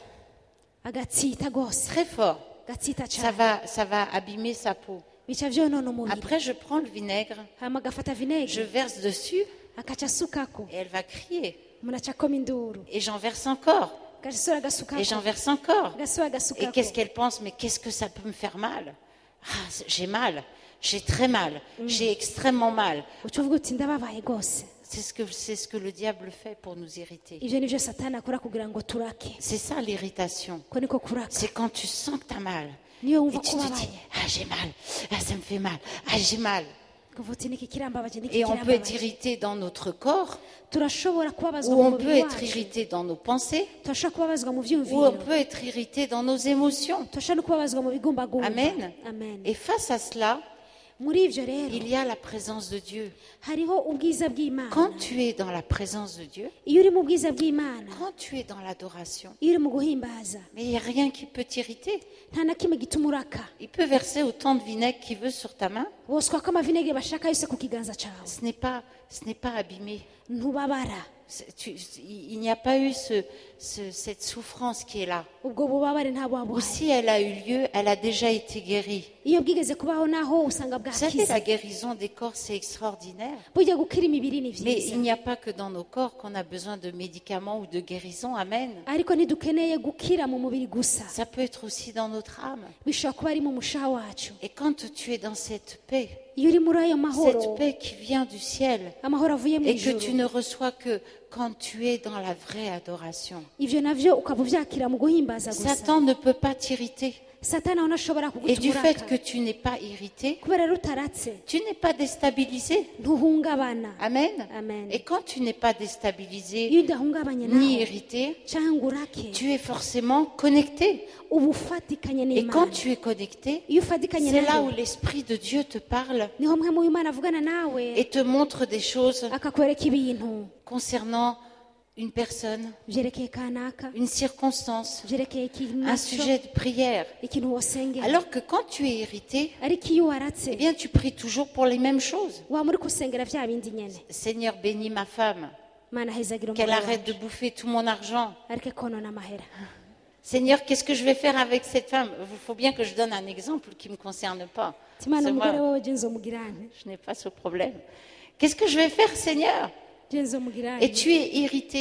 agatsita gose, très fort. gatsita Ça cane, va, ça va abîmer sa peau. bica vyonona umubiri. Après, je prends le vinaigre, hama agafata je vinegre verse dessus akaca asukako, et elle va crier. umuntu aca akoma induru, Et j'en verse encore. gasora Et j'en agasukako, verse encore. gasora Et agasukako. qu'est-ce qu'elle pense? Mais qu'est-ce que ça peut me faire mal? Ah, c'est- j'ai mal. J'ai très mal. J'ai extrêmement mal. uca uvuga uti ndababaye gose. C'est ce que, c'est ce que le diable fait pour nous irriter. ivyo nivyo satani akora kugira ngo turake. C'est ça l'irritation. ko niko kuraka. C'est quand tu sens que tu as mal. niyo Et wumva tu ko te dis, ubabaye ah j'ai mal. Ah ça me fait mal. Ah j'ai mal. kuvuga uti niki kirambabaje, niki Et on peut être kirambabaje. irrité dans notre corps, turashobora kubabazwa ou mu on peut mubiri être wacu, irrité dans nos pensées, turashobora kubabazwa mu ou on vyumviro, peut être irrité dans nos émotions. turashobora no kubabazwa mu bigumbagumba. Amen. Amen. Et face à cela, muri ivyo rero il y a la présence de Dieu. hariho ubwiza bw'imana. Quand tu es dans la présence de Dieu, iyo uri mu bwiza bw'imana, quand tu es dans l'adoration, iyo uri mu guhimbaza, mais il n'y a rien qui peut t'irriter. nta na kimwe gituma uraka. Il peut verser autant de vinaigre qu'il veut sur ta main. boswako amavinegere bashaka yose ku kiganza cawe, Ce n'est pas, ce n'est pas abîmé. ntubabara. C'est- tu- il n'y a pas eu ce- ce- cette souffrance qui est là. ubwo bubabare ntabwo Ou wabuhaye. si elle a eu lieu, elle a déjà été guérie. iyo bwigeze kubaho naho usanga Vous savez, bwakize. la guérison des corps, c'est extraordinaire. burya gukira imibiri ni Mais vyiza, il n'y a pas que dans nos corps qu'on a besoin de médicaments ou de guérison. Amen. ariko ntidukeneye gukira mu mubiri gusa, Ça peut être aussi dans notre âme. bishobora kuba ari mu mushaha wacu. Et quand tu es dans cette paix, iyo uri muri ayo mahoro, cette paix qui vient du ciel, amahoro avuye mu et que tu ijuru, ne reçois que quand tu es dans la vraie adoration, ivyo navyo ukaba uvyakira mu guhimbaza gusa. Satan ne peut pas t'irriter. satani aho ntashobora Et du fait kugutumuraka que tu n'es pas irrité, kubera rero utaratse, tu n'es pas déstabilisé. ntuhungabana. Amen. Amen. Et quand tu n'es pas déstabilisé iyo udahungabanye ni naho irrité, cyangwa urake, tu es forcément connecté. uba ufatikanye Et quand n'imana. tu es connecté, iyo ufatikanye c'est là où nayo, l'Esprit de Dieu te parle niho mwe mu w'imana avugana nawe et te montre des choses akakwereka ibintu concernant une personne, vyerekeye kanaka, une circonstance, vyerekeye ikintu un naco, sujet de prière. ikintu wosengera. Alors que quand tu es irrité, ariko iyo waratse, eh bien tu pries toujours pour les mêmes choses. waba uri kusengera vya bindi nyene. Seigneur, bénis ma femme, mana hezagira qu'elle umugabo arrête de wacu, bouffer tout mon argent. areke konona amahera. Seigneur, qu'est-ce que je vais faire avec cette femme? Il faut bien que je donne un exemple qui ne me concerne pas. Ati, mana C'est umugore moi, wawe je nzomugirane, je n'ai pas ce problème. Qu'est-ce que je vais faire, Seigneur? je nzomugirane. Et tu es irrité.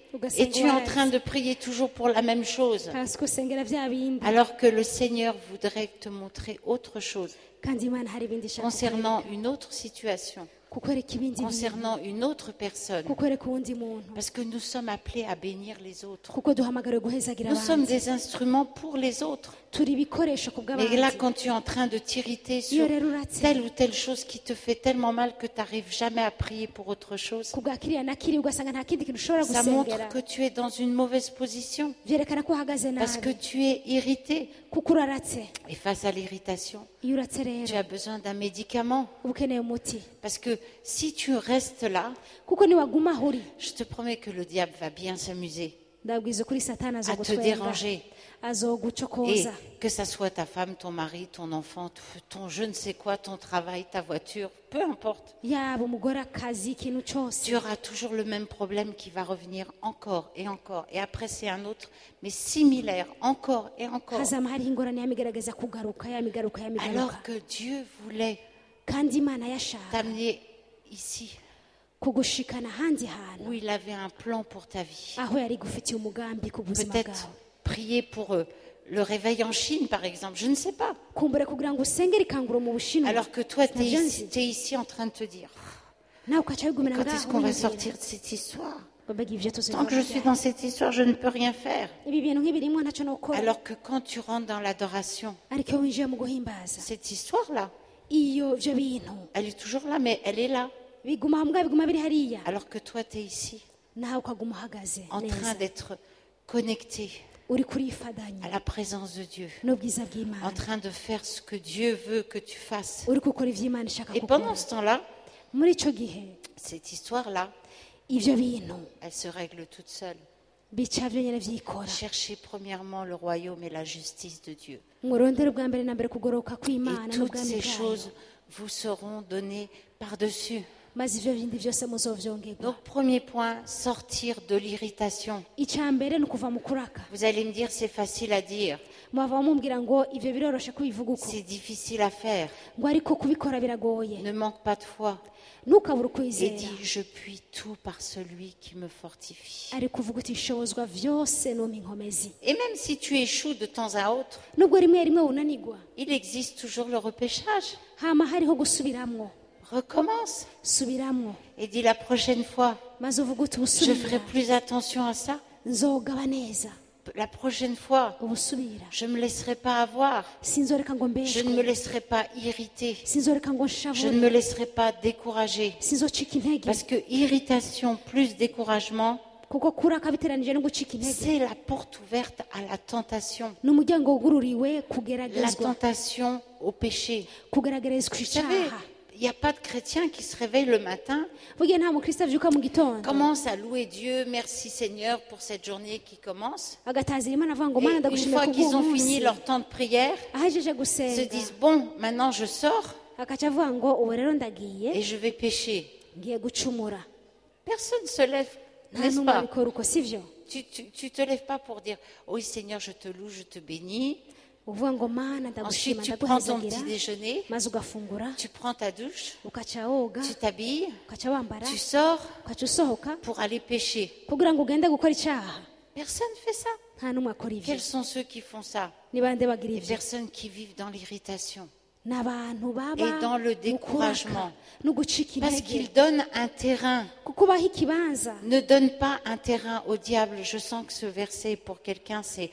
Et tu es en train de prier toujours pour la même chose. hasi usengera bya bindi Alors que le Seigneur voudrait te montrer autre chose kandi imana hari ibindi ishaka concernant une autre situation, kukwereka ibindi bintu concernant une autre personne. kukwereka uwundi muntu Parce que nous sommes appelés à bénir les autres. kuko duhamagariwe guhezagira Nous sommes abandi des instruments pour les autres. turi ibikoresho ku Mais bw'abandi là, quand tu es en train de t'irriter iyo sur rero uratse telle ou telle chose qui te fait tellement mal que tu n'arrives jamais à prier pour autre chose, ku bwa kiriya na kiriya ugasanga nta kindi kintu ushobora ça gusengera montre que tu es dans une mauvaise position. byerekana ko uhagaze Parce que nabi tu es irrité. kuko uraratse Et face à l'irritation, iyo uratse tu rero as besoin d'un médicament. uba ukeneye umuti Parce que si tu restes là, kuko niwaguma aho uri je te promets que le diable va bien s'amuser ndabwiza kuri satani à te azogutwenga déranger. Et azogucokoza que ça soit ta femme, ton mari, ton enfant, ton je ne sais quoi, ton travail, ta voiture, peu importe. yaba umugore akazi ikintu cyose Tu auras toujours le même problème qui va revenir encore et encore. Et après, c'est un autre, mais similaire, encore et encore. hazama hariho ingorane yamigerageza kugaruka yamigaruka yamigaruka Alors que Dieu voulait kandi imana yashaka t'amener ici, kugushikana ahandi hantu où il avait un plan pour ta vie. aho yari gufitiye umugambi ku buzima bwawe Peut-être prier pour eux, le réveil en Chine, par exemple, je ne sais pas. kumbure kugira ngo usengere ikanguro mu bushinwa Alors que toi, tu es Nabyo ici, nzi. t'es ici en train de te dire, nawe ukaca wigumira quand ngaho est-ce qu'on va wiyumvira. sortir de cette histoire? Mbega ibyo tuzi Tant que je suis dans cette histoire, je ne peux rien faire. ibi bintu nk'ibirimo ntacyo nokora Alors que quand tu rentres dans l'adoration, ariko iyo winjiye mu guhimbaza cette histoire-là, iyo ibyo bintu elle est toujours là, mais elle est là. biguma mbwa biguma biri hariya Alors que toi, tu es ici, nawe ukaguma uhagaze en train neza d'être connecté uri kurifadanya à la présence de Dieu, n'ubwiza en bw'imana train de faire ce que Dieu veut que tu fasses. uri gukora ibyo imana ishaka Et gukora pendant ce temps-là, muri icyo gihe cette histoire-là, ibyo bintu elle se règle toute seule. bica byonyine byikora Cherchez premièrement le royaume et la justice de Dieu. murondere ubwa mbere na mbere kugoroka Et kw'imana toutes n'ubwami ces bwayo choses vous seront données par-dessus. maze ibyo bindi byose muzovyongerwa Donc, premier point, sortir de l'irritation. icya mbere ni ukuva mu kuraka Vous allez me dire, c'est facile à dire, mwava mumubwira ngo ibyo biroroshe kubivuga uko c'est difficile à faire. ngo ariko kubikora biragoye Ne manque pas de foi. ntukabure Et ukwizera dis, je puis tout par celui qui me fortifie. ariko uvuga uti ishobozwa byose numpa inkomezi Et même si tu échoues de temps à autre, nubwo rimwe rimwe wunanigwa il existe toujours le repêchage. hama hariho gusubiramwo Recommence subiramwo et dis la prochaine fois, maze uvuga uti je ubusubira ferai plus attention à ça. nzogaba neza La prochaine fois, ubusubira je ne me laisserai pas avoir. sinzoreka ngo Je ne me mbeshwe laisserai pas irriter. sinzoreka ngo Je ne me nshavure laisserai pas décourager. sinzocika intege Parce que irritation plus découragement, kuko kuraka biteranije no gucika intege c'est la porte ouverte à la tentation. ni umuryango wugururiwe La kugeragezwa tentation au péché. kugeragezwa Vous savez, icyaha il n'y a pas de chrétien qui se réveille le matin, burya nta mukristo avyuka mu gitondo commence à louer Dieu, merci Seigneur pour cette journée qui commence. agatazira imana avuga ngo Et mana une ndagushimira fois ku qu'ils ont bw'uwo fini munsi leur temps de prière, ahejeje se gusenga disent, bon, maintenant je sors akaca avuga ngo ubu rero ndagiye et je vais pécher. ngiye gucumura Personne ne se lève, nta n'est-ce n'umwe pas? abikora uko sivyo Tu, tu, tu te lèves pas pour dire, oui Seigneur, je te loue, je te bénis. uvuga ngo mana Ensuite, ndagushima tu prends ton ndaguhezagira petit déjeuner, maze ugafungura tu prends ta douche, ukaca woga tu t'habilles, ukaca wambara tu sors ukaca usohoka pour aller pécher. kugira ngo ugende gukora icyaha Personne ne fait ça. nta n'umwe akora ivyo Quels sont ceux qui font ça? ni bande bagira Les ivyo personnes qui vivent dans l'irritation. ni abantu baba Et dans le mu découragement. kuraka no gucika Parce intege qu'ils donnent un terrain. kuko baha ikibanza Ne donne pas un terrain au diable. Je sens que ce verset pour quelqu'un, c'est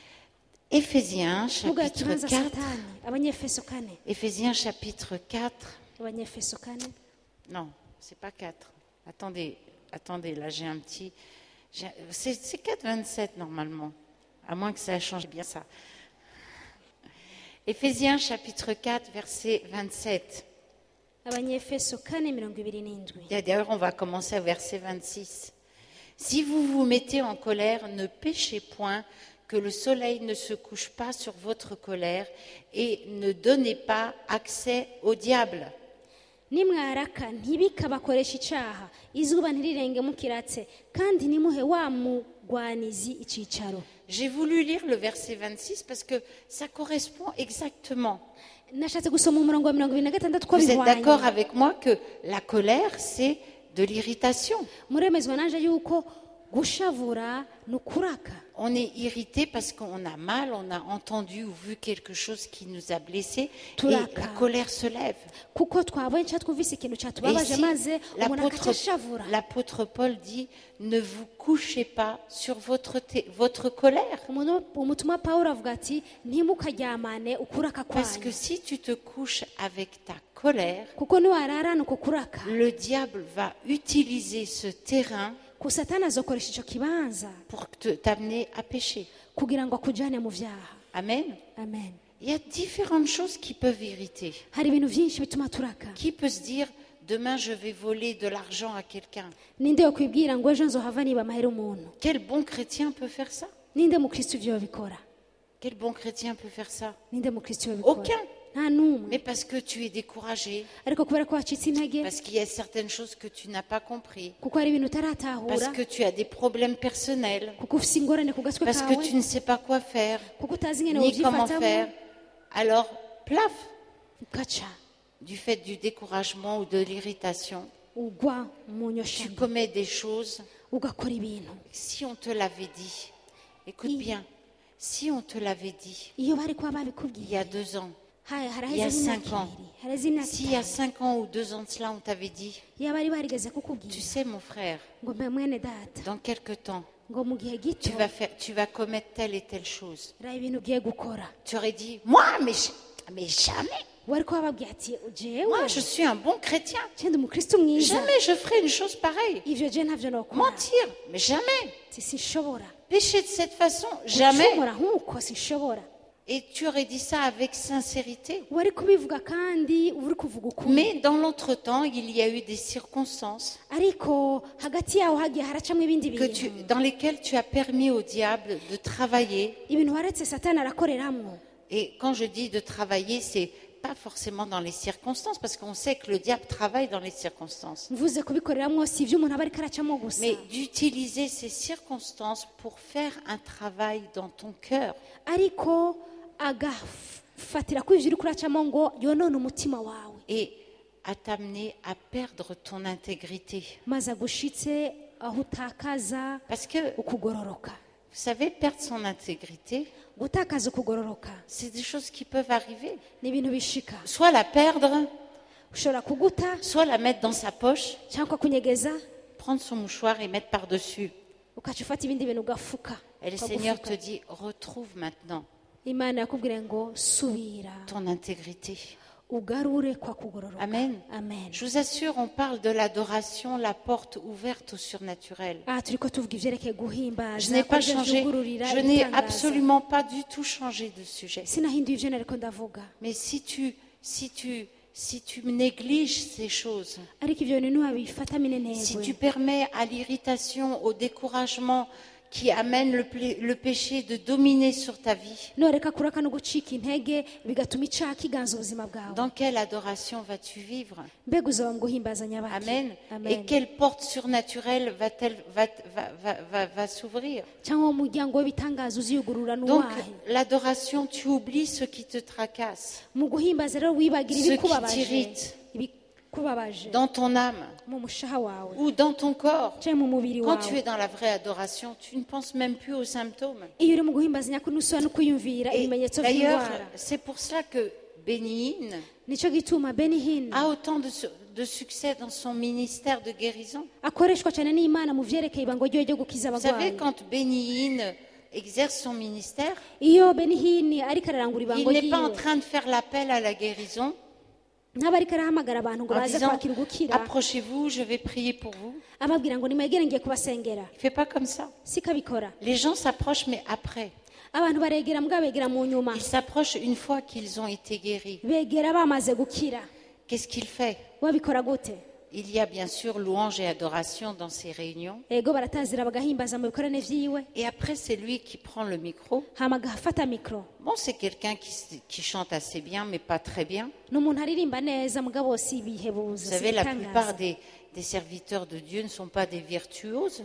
Éphésiens mugaha chapitre ikibanza quatre. satani abanyefeso kane Éphésiens chapitre quatre. abanyefeso kane Non, c'est pas quatre. Attendez, attendez, là j'ai un petit... j'ai- C'est c'est quatre vingt-sept normalement. À moins que ça change bien ça. Éphésiens chapitre quatre, verset vingt-sept. abanyefeso kane mirongo ibiri n'indwi D'ailleurs, on va commencer au verset vingt-six. Si vous vous mettez en colère, ne péchez point, que le soleil ne se couche pas sur votre colère, et ne donnez pas accès au diable. nimwaraka ntibikabakoresha icyaha izuba ntirirenge mukiratse kandi nimuhe wa mugwanizi icyicaro J'ai voulu lire le verset vingt-six parce que ça correspond exactement. nashatse gusoma umurongo wa mirongo ibiri na gatandatu ko Vous êtes d'accord bihwanye avec moi que la colère, c'est de l'irritation. muremezwa naje yuko gushavura ni ukuraka. On est irrité parce qu'on a mal, on a entendu ou vu quelque chose qui nous a blessés, et Turaka. la colère se lève. kuko twabonye cyangwa twumvise ikintu Et cyatubabaje ici, maze umuntu l'apôtre, akacashavura. l'apôtre Paul dit, ne vous couchez pas sur votre, té- votre colère. Umuntu- umutumwa pawulo avuga ati ntimukaryamane ukuraka Parce que kwanyu, si tu te couches avec ta colère, kuko niwararana uko kuraka le diable va utiliser ce terrain ku satani azokoresha icyo kibanza pour te- t'amener à pécher. kugira ngo akujyane mu byaha. Amen. Amen. Il y a différentes choses qui peuvent irriter. hari ibintu byinshi bituma turaka. Qui peut se dire, demain je vais voler de l'argent à quelqu'un? ninde yo kwibwira ngo ejo nzohava niba amahera umuntu? Quel bon chrétien peut faire ça? ninde mukristo ibyo bikora? Quel bon chrétien peut faire ça? ninde mukristo ibyo bikora? Aucun. nta n'umwe. Mais parce que tu es découragé, ariko kubera ko wacitse intege, parce qu'il y a certaines choses que tu n'as pas compris, kuko hari ibintu parce utaratahura, que tu as des problèmes personnels, kuko ufite ingorane ku gatwe parce que kawe, tu ne sais pas quoi faire, kuko utazi ingene ni comment wabyifatamo, faire, alors plaf, ugaca du fait du découragement ou de l'irritation, ugwa mu tu nyoshano commets des choses. ugakora ibintu. Si on te l'avait dit, écoute Oui. bien, si on te l'avait dit iyo bari kuba il y babikubwiye a deux ans, hari il y a haraheze cinq nk'imyaka ans, ibiri, haraheze imyaka s'il y a itanu, cinq ans ou deux ans de cela, on t'avait dit, iyo bari barigeze tu kukubwira sais mon frère, ngo mbe mwene data, dans quelque temps, ngo mu gihe gito tu vas faire, tu vas commettre telle et telle chose. raba ibintu ugiye gukora, Tu aurais dit, moi, mais, je- mais jamais. wari kuba babwiye ati jewe Moi, je suis un bon chrétien. cyenda umukristo mwiza, Jamais je ferai une chose pareille. ivyo je ntavyo nokora, Mentir, mais jamais. ati sinshobora, Pécher de cette façon, jamais. gucumura nk'uko sinshobora. Et tu aurais dit ça avec sincérité. wari kubivuga kandi uri kuvuga ukuri, Mais dans l'entretemps, il y a eu des circonstances ariko hagati yaho hagiye haracamo ibindi que tu, bintu, dans lesquelles tu as permis au diable de travailler. ibintu waretse satani arakoreramwo. Et quand je dis de travailler, c'est pas forcément dans les circonstances, parce qu'on sait que le diable travaille dans les circonstances. mvuze kubikoreramwo si ibyo umuntu aba ariko aracamo gusa, Mais d'utiliser ces circonstances pour faire un travail dans ton cœur. ariko agafatira kuri ivyo uri kuracamo ngo yonone umutima wawe, Et à t'amener à perdre ton intégrité. maze agushitse aho utakaza Parce que, ukugororoka. vous savez, perdre son intégrité, Gutakaza ukugororoka c'est des choses qui peuvent arriver. ni ibintu bishika, Soit la perdre, ushobora kuguta soit la mettre dans sa poche, cyangwa kunyegeza, prendre son mouchoir et mettre par-dessus. ukaca ufata ibindi bintu ugafuka, Et le ukagufuka. Seigneur te dit, retrouve maintenant Imana yakubwira ngo subira ton intégrité. ugarure kwa kugororoka. Amen. Amen. Je vous assure, on parle de l'adoration, la porte ouverte au surnaturel. aha turiko tuvuga ivyerekeye guhimbaza, Je n'ai ko pas arivyo changé, vyugururira je n'ai ibitangaza. absolument pas du tout changé de sujet. sinahinduye ivyo nariko ndavuga, Mais si tu, si tu, si tu négliges ces choses, ariko ivyo bintu ntiwabifata si minenegwe, tu permets à l'irritation, au découragement qui amène le, pla- le péché de dominer sur ta vie, noreka kuraka no gucika intege bigatuma icaha kiganza ubuzima bwawe, dans quelle adoration vas-tu vivre? mbega uzoba mu guhimbaza nyabaki? Amen. Et Amen. quelle porte surnaturelle va-t-elle, va, va, va, va, va s'ouvrir? cyangwa uwo muryango w'ibitangaza uziyugurura Donc, n'uwahe? l'adoration, tu oublies ce qui te tracasse, mu guhimbaza rero wibagira Ce qui ibikubabaje, t'irrite. ibikubabaje dans ton âme mu mushaha wawe ou dans ton corps. cyangwa mu mubiri Quand tu es wawe. dans la vraie adoration, tu ne penses même plus aux symptômes. iyo uri mu guhimbaza nyakuri ntusubira no kwiyumvira Et ibimenyetso d'ailleurs, by'indwara. c'est pour cela que Béniine nicyo gituma benihini a autant de, su- de succès dans son ministère de guérison. akoreshwa cyane n'imana mu vyerekeye ibango ryiwe ryo gukiza Vous savez, abagwayi. quand Béniine exerce son ministère, iyo benihini ariko ararangura il ibango n'est pas en ryiwe train de faire l'appel à la guérison ntaba ariko arahamagara abantu ngo en baze disant kwakira ugukira, approchez-vous, je vais prier pour vous. ababwira ngo nimwegere ngiye kubasengera, Il ne fait pas comme ça. sikabikora. Les gens s'approchent, mais après. abantu baregera mbwa begera mu nyuma, Ils s'approchent une fois qu'ils ont été guéris. begera bamaze gukira. Qu'est-ce qu'il fait? wabikora gute? Il y a bien sûr louange et adoration dans ces réunions. ego baratazira bagahimbaza mu bikorane vyiwe, Et après, c'est lui qui prend le micro. hama agafata mikro. Bon, c'est quelqu'un qui, s- qui chante assez bien, mais pas très bien. ni umuntu aririmba neza mugabo si Vous ibihebuza, si savez, la ibitangaza. plupart des, des serviteurs de Dieu ne sont pas des virtuoses.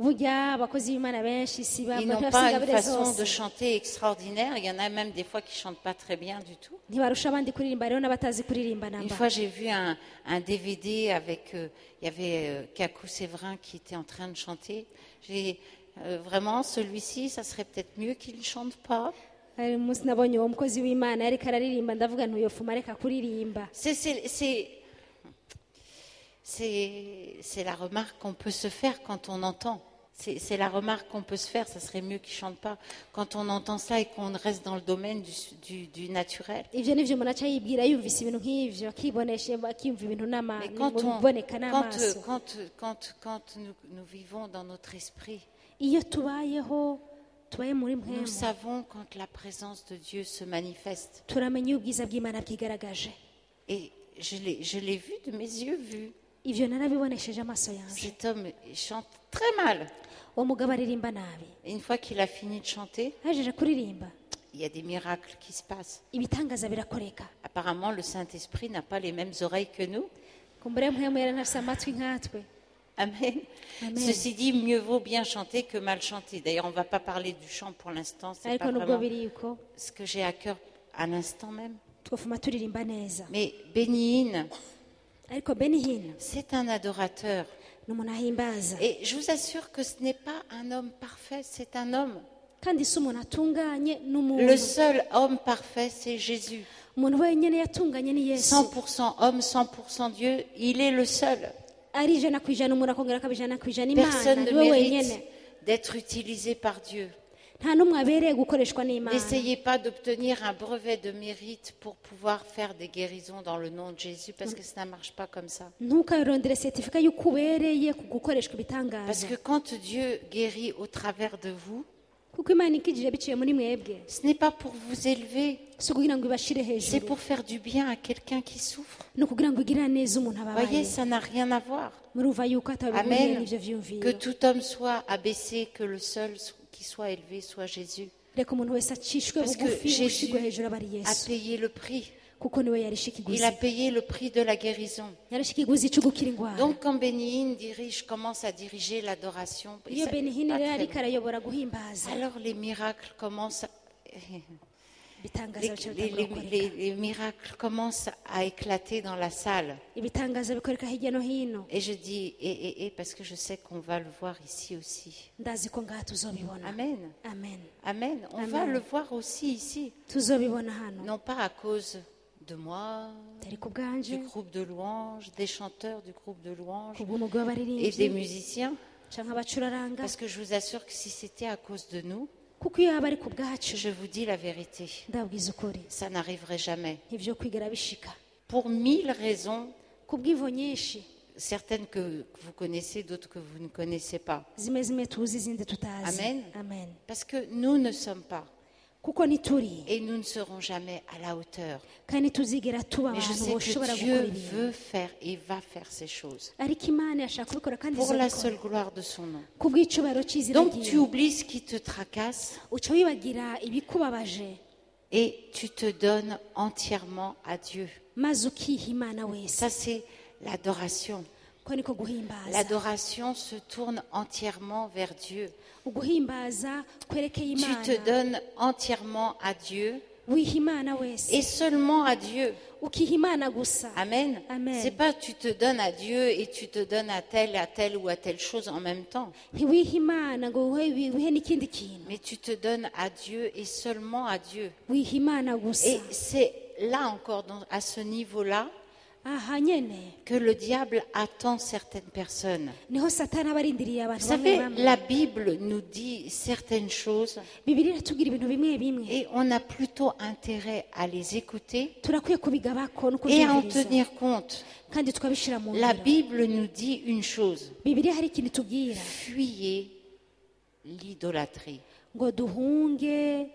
burya abakozi b'imana benshi si ba- Ils n'ont bafite pas une ingabire façon de zose chanter extraordinaire. Il y en a même des fois qui chantent pas très bien du tout. ntibarusha abandi kuririmba rero n'abatazi kuririmba Une namba fois, j'ai vu un, un D V D avec, euh, il y avait euh, Kakou Séverin qui était en train de chanter. J'ai euh, vraiment celui-ci, ça serait peut-être mieux qu'il ne chante pas. hari umunsi nabonye uwo mukozi w'imana yariko araririmba ndavuga ntuyofuma areka kuririmba C'est, c'est, c'est, c'est, c'est la remarque qu'on peut se faire quand on entend. C'est, c'est la remarque qu'on peut se faire. Ça serait mieux qu'il chante pas. Quand on entend ça et qu'on reste dans le domaine du, du, du naturel. ivyo nivyo umuntu aca yibwira yumvise ibintu nk'ivyo akiboneshe akiyumva ibintu n'ama- Mais quand, mu on, biboneka quand, n'amaso quand, quand, quand nous, nous vivons dans notre esprit, iyo tubayeho tubaye muri nous mpemu savons quand la présence de Dieu se manifeste. turamenya iyo ubwiza bw'imana bwigaragaje Et je l'ai, je l'ai vu de mes yeux vus. ivyo narabibonesheje amaso yanje Cet homme il chante très mal. uwo mugabo aririmba nabi Et une fois qu'il a fini de chanter, ahejeje kuririmba il y a des miracles qui se passent. ibitangaza birakoreka Apparemment, le Saint-Esprit n'a pas les mêmes oreilles que nous. kumbure mpemu yari ntafise amatwi nkatwe Amen. Amen. Ceci dit, mieux vaut bien chanter que mal chanter. D'ailleurs, on ne va pas parler du chant pour l'instant. C'est ariko pas nubwo vraiment biri uko ce que j'ai à cœur à l'instant même. twofuma turirimba neza Mais Bénigne, ariko benihino c'est un adorateur. ni umuntu ahimbaza Et je vous assure que ce n'est pas un homme parfait, c'est un homme. kandi si umuntu atunganye Le n'umuntu seul homme parfait, c'est Jésus. umuntu wenyine yatunganye ni yesu cent pour cent homme, cent pour cent Dieu, il est le seul. ari ijana ku ijana umuntu akongera akaba ijana ku ijana imana Personne ne niwe mérite wenyine d'être utilisé par Dieu. nta n'umwe abereye gukoreshwa n'imana N'essayez pas d'obtenir un brevet de mérite pour pouvoir faire des guérisons dans le nom de Jésus, parce que ça ne marche pas comme ça. ntukarondere setifika y'uko ubereye ku gukoreshwa Parce ibitangaza que quand Dieu guérit au travers de vous, kuko imana ikijije biciye muri mwebwe ce n'est pas pour vous élever, si ukugira ngo ibashire c'est hejuru pour faire du bien à quelqu'un qui souffre. ni ukugira ngo igirire neza umuntu ababaye Voyez, ça n'a rien à voir. murumva yuko atabihuriye Amen. n'ivyo Que vyumviro tout homme soit abaissé, que le seul qui soit élevé soit Jésus. reka umuntu wese acishwe Parce que bugufi Jésus ushigwe hejuru aba ari a yesu payé le prix. kuko niwe yarishe Il ikiguzi a payé le prix de la guérison. yarishe ikiguzi cyo gukira indwara Donc quand Bénigne dirige, commence à diriger l'adoration, et iyo ça- benihini pas rero très ariko bien. arayobora guhimbaza Alors les miracles commencent, à- ibitangaza les, bica les- bitangura les- gukoreka les- les miracles commencent à éclater dans la salle. ibitangaza bikoreka hirya no hino Et je dis, et, et, et, parce que je sais qu'on va le voir ici aussi. ndazi ko ngaha tuzobibona Amen. amen Amen. On Amen. va le voir aussi ici. tuzobibona hano Non pas à cause de moi, tari ku bwanje du groupe de louanges, des chanteurs du groupe de louanges ku bw'umugwi et des w'abaririmbyi musiciens. canke abacuraranga Parce que je vous assure que si c'était à cause de nous, kuko iyo yaba ari ku bwacu je vous dis la vérité, ndabwiza ukuri ça n'arriverait jamais. ivyo kwigera bishika Pour mille raisons, ku bw'ivo nyinshi certaines que vous connaissez, d'autres que vous ne connaissez pas. zimwe zimwe tuzi izindi tutazi Amen. amen Parce que nous ne sommes pas kuko ntituri et nous ne serons jamais à la hauteur. kandi ntituzigera tuba Mais je abantu sais boshobora que gukora Dieu ibintu veut faire et va faire ces choses ariko imana yashaka kubikora kandi pour la izabikora seule gloire de son nom. ku bw'icubahiro c'izina Donc tu ryiwe oublies ce qui te tracasse uca wibagira ibikubabaje et tu te donnes entièrement à Dieu. maze ukiha imana wese Ça, c'est l'adoration. ko niko guhimbaza L'adoration se tourne entièrement vers Dieu. uguhimbaza kwerekeye Tu imana te donnes entièrement à Dieu wiha imana wese et seulement à Dieu. ukiha imana gusa Amen. Amen. C'est pas tu te donnes à Dieu et tu te donnes à telle, à telle ou à telle chose en même temps. ntiwiha imana ngo wihe wihe n'ikindi kintu Mais tu te donnes à Dieu et seulement à Dieu. wiha imana gusa Et c'est là encore, dans- à ce niveau-là, aha nyene que le diable attend certaines personnes. niho satani aba arindiriye abantu Vous bamwe savez, bamwe la Bible nous dit certaines choses bibiri iratubwira ibintu bimwe bimwe et on a plutôt intérêt à les écouter turakwiye kubigabako no et à en kubyumviriza tenir compte. kandi tukabishyira mu La ngiro Bible nous dit une chose, bibiri hari ikintu itubwira fuyez l'idolâtrie. ngo duhunge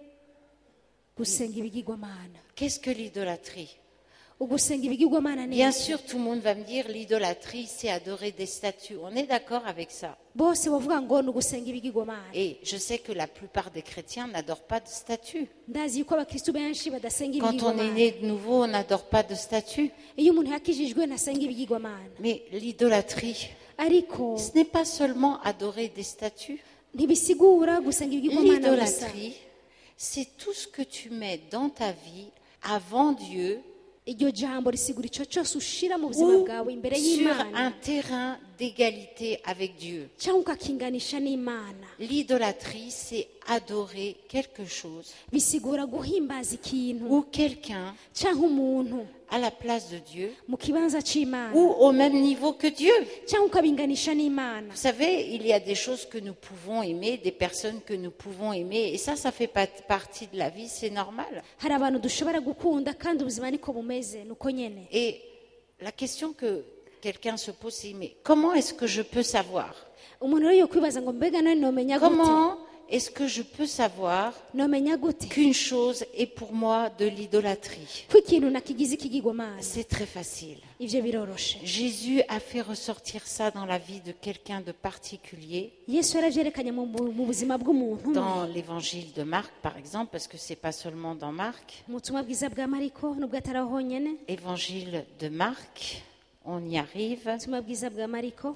gusenga ibigirwamana Qu'est-ce que l'idolâtrie? ugusenga ibigirwamana Bien neza sûr, tout le monde va me dire l'idolâtrie, c'est adorer des statues. On est d'accord avec ça. bose bavuga ngo ni ugusenga ibigirwamana Et je sais que la plupart des chrétiens n'adorent pas de statues. ndazi yuko abakristu benshi badasenga Quand on est ibigirwamana né de nouveau, on n'adore pas de statues. iyo umuntu yakijijwe ntasenga ibigirwamana Mais l'idolâtrie, ariko Ce n'est pas seulement adorer des statues. ntibisigura gusenga ibigirwamana gusa. L'idolâtrie, c'est tout ce que tu mets dans ta vie avant Dieu iryo jambo risigura icyo cyose ushira mu buzima ou bwawe imbere sur un y'imana terrain d'égalité avec Dieu. cyangwa ukakinganisha n'imana. L'idolâtrie, c'est adorer quelque chose bisigura guhimbaza ikintu ou quelqu'un cyangwa umuntu à la place de Dieu mu kibanza cy'imana ou au même niveau que Dieu. cyangwa ukabinganisha n'imana. Vous savez, il y a des choses que nous pouvons aimer, des personnes que nous pouvons aimer, et ça, ça fait pas partie de la vie, c'est normal. hari abantu dushobora gukunda kandi ubuzima niko bumeze nuko nyene. Et la question que quelqu'un se pose, c'est mais comment est-ce que je peux savoir? umuntu rero yokwibaza ngo mbega none nomenya gute Comment est-ce que je peux savoir nomenya gute qu'une chose est pour moi de l'idolâtrie? ko ikintu nakigize ikigirwamana. C'est très facile. ivyo biroroshe. Jésus a fait ressortir ça dans la vie de quelqu'un de particulier, yesu yaravyerekanye mu mu buzima bw'umuntu dans l'évangile de Marc par exemple, parce que c'est pas seulement dans Marc. mu butumwa bwiza bwa mariko nubwo atari aho honyene. Évangile de Marc, on y arrive. ubutumwa bwiza bwa mariko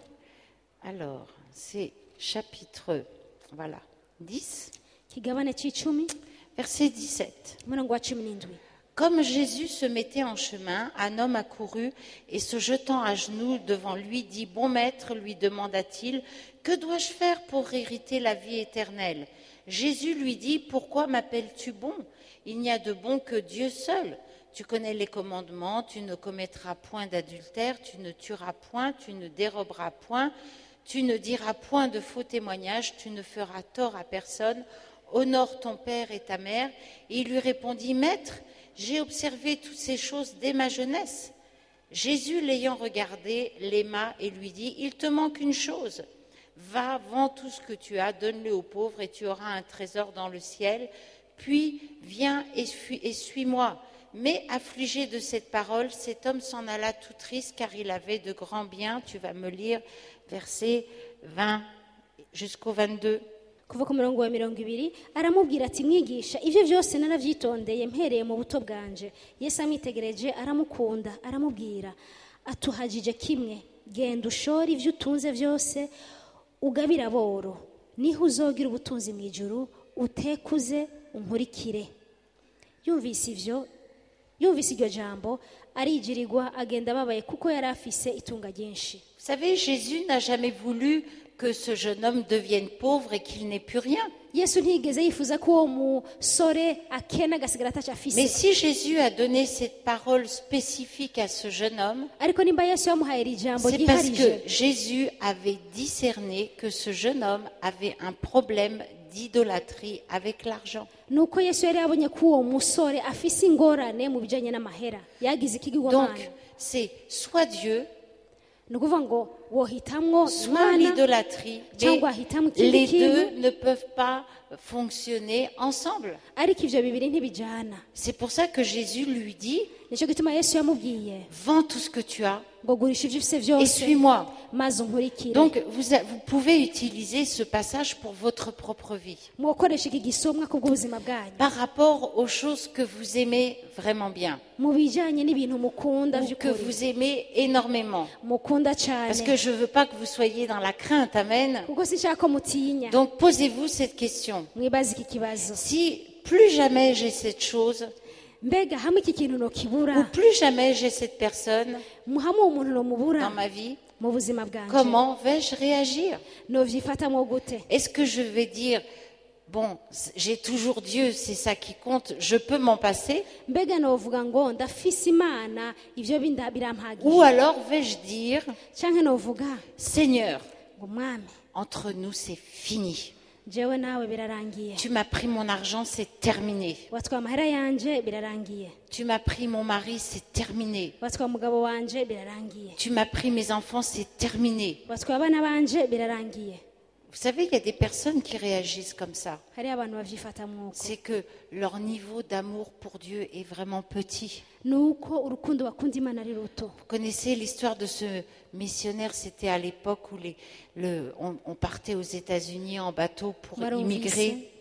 Alors, c'est chapitre, voilà, dix, kigabane c'icumi verset dix-sept. umurongo wa cumi n'indwi. Comme Jésus se mettait en chemin, un homme accourut et se jetant à genoux devant lui, dit, « Bon maître, lui demanda-t-il, que dois-je faire pour hériter la vie éternelle ?» Jésus lui dit, « Pourquoi m'appelles-tu bon? Il n'y a de bon que Dieu seul. Tu connais les commandements, tu ne commettras point d'adultère, tu ne tueras point, tu ne déroberas point, tu ne diras point de faux témoignages, tu ne feras tort à personne, honore ton père et ta mère. » Et il lui répondit, « Maître, j'ai observé toutes ces choses dès ma jeunesse. » Jésus, l'ayant regardé, l'aima et lui dit, « Il te manque une chose. Va, vends tout ce que tu as, donne-le aux pauvres et tu auras un trésor dans le ciel. Puis viens et suis- et suis-moi. » Mais affligé de cette parole, cet homme s'en alla tout triste car il avait de grands biens. Tu vas me lire versets vingt jusqu'au vingt-deux. kuva ku murongo wa mirongo ibiri aramubwira ati mwigisha ibyo byose narabyitondeye mpereye mu buto bwanje. yesu amwitegereje aramukunda aramubwira atuhagije kimwe genda ushore ibyo utunze byose ugabira aboro niho uzogira ubutunzi mu ijuru utekuze unkurikire. yumvise ivyo yumvise iryo jambo arigirirwa agenda ababaye kuko yari afise itunga ryinshi. Vous savez, Jésus n'a jamais voulu que ce jeune homme devienne pauvre et qu'il n'ait plus rien. yesu ntiyigeze yifuza ko uwo musore akena agasigara ataco Mais afise. si Jésus a donné cette parole spécifique à ce jeune homme, ariko nimba yesu yamuhaye iri jambo c'est parce ryiharije que Jésus avait discerné que ce jeune homme avait un problème d'idolâtrie avec l'argent. nuko yesu yari yabonye ko uwo musore afise ingorane mu bijanye n'amahera yagize Donc, ikigirwamana. c'est soit Dieu, ni ukuvuga ngo wohitamwo soit imana l'idolâtrie, cyangwa mais wahitamo ikindi les kintu deux ne peuvent pas fonctionner ensemble. ariko ivyo bibiri ntibijana. C'est pour ça que Jésus lui dit, nico gituma yesu yamubwiye vends tout ce que tu as ngo gurisha ivyo ufise et vyose suis-moi. maze unkurikire. Donc, vous, a- vous pouvez utiliser ce passage pour votre propre vie, mwokoresha iki gisomwa kubw'ubuzima bwanyu par rapport aux choses que vous aimez vraiment bien, mu bijanye n'ibintu mukunda ou que vy'ukuri vous aimez énormément. mukunda Parce cane que je ne veux pas que vous soyez dans la crainte, amen. kuko sinshaka ko mutinya. Donc, posez-vous cette question. mwibaze iki kibazo Si plus jamais j'ai cette chose, mbega hamwe iki kintu ou nokibura plus jamais j'ai cette personne hamwe uwo muntu nomubura dans ma vie, mu buzima bwanje comment vais-je réagir? novyifatamwo gute? Est-ce que je vais dire, bon, c- j'ai toujours Dieu, c'est ça qui compte, je peux m'en passer? mbega novuga ngo ndafise imana ivyo binda Ou birampagije alors vais-je dire, canke novuga Seigneur, ngo mwami entre nous c'est fini. jewe nawe birarangiye, Tu m'as pris mon argent, c'est terminé. watwaye amahera yanje birarangiye, Tu m'as pris mon mari, c'est terminé. watwaye umugabo wanje birarangiye, Tu m'as pris mes enfants, c'est terminé. watwaye abana banje birarangiye. Vous savez, il y a des personnes qui réagissent comme ça. hari abantu bavyifatamwo uko C'est que leur niveau d'amour pour Dieu est vraiment petit. nuko urukundo bakunda imana ari ruto. Vous connaissez l'histoire de ce missionnaire, c'était à l'époque où les, le, on, on partait aux États-Unis en bateau pour Warumvise immigrer.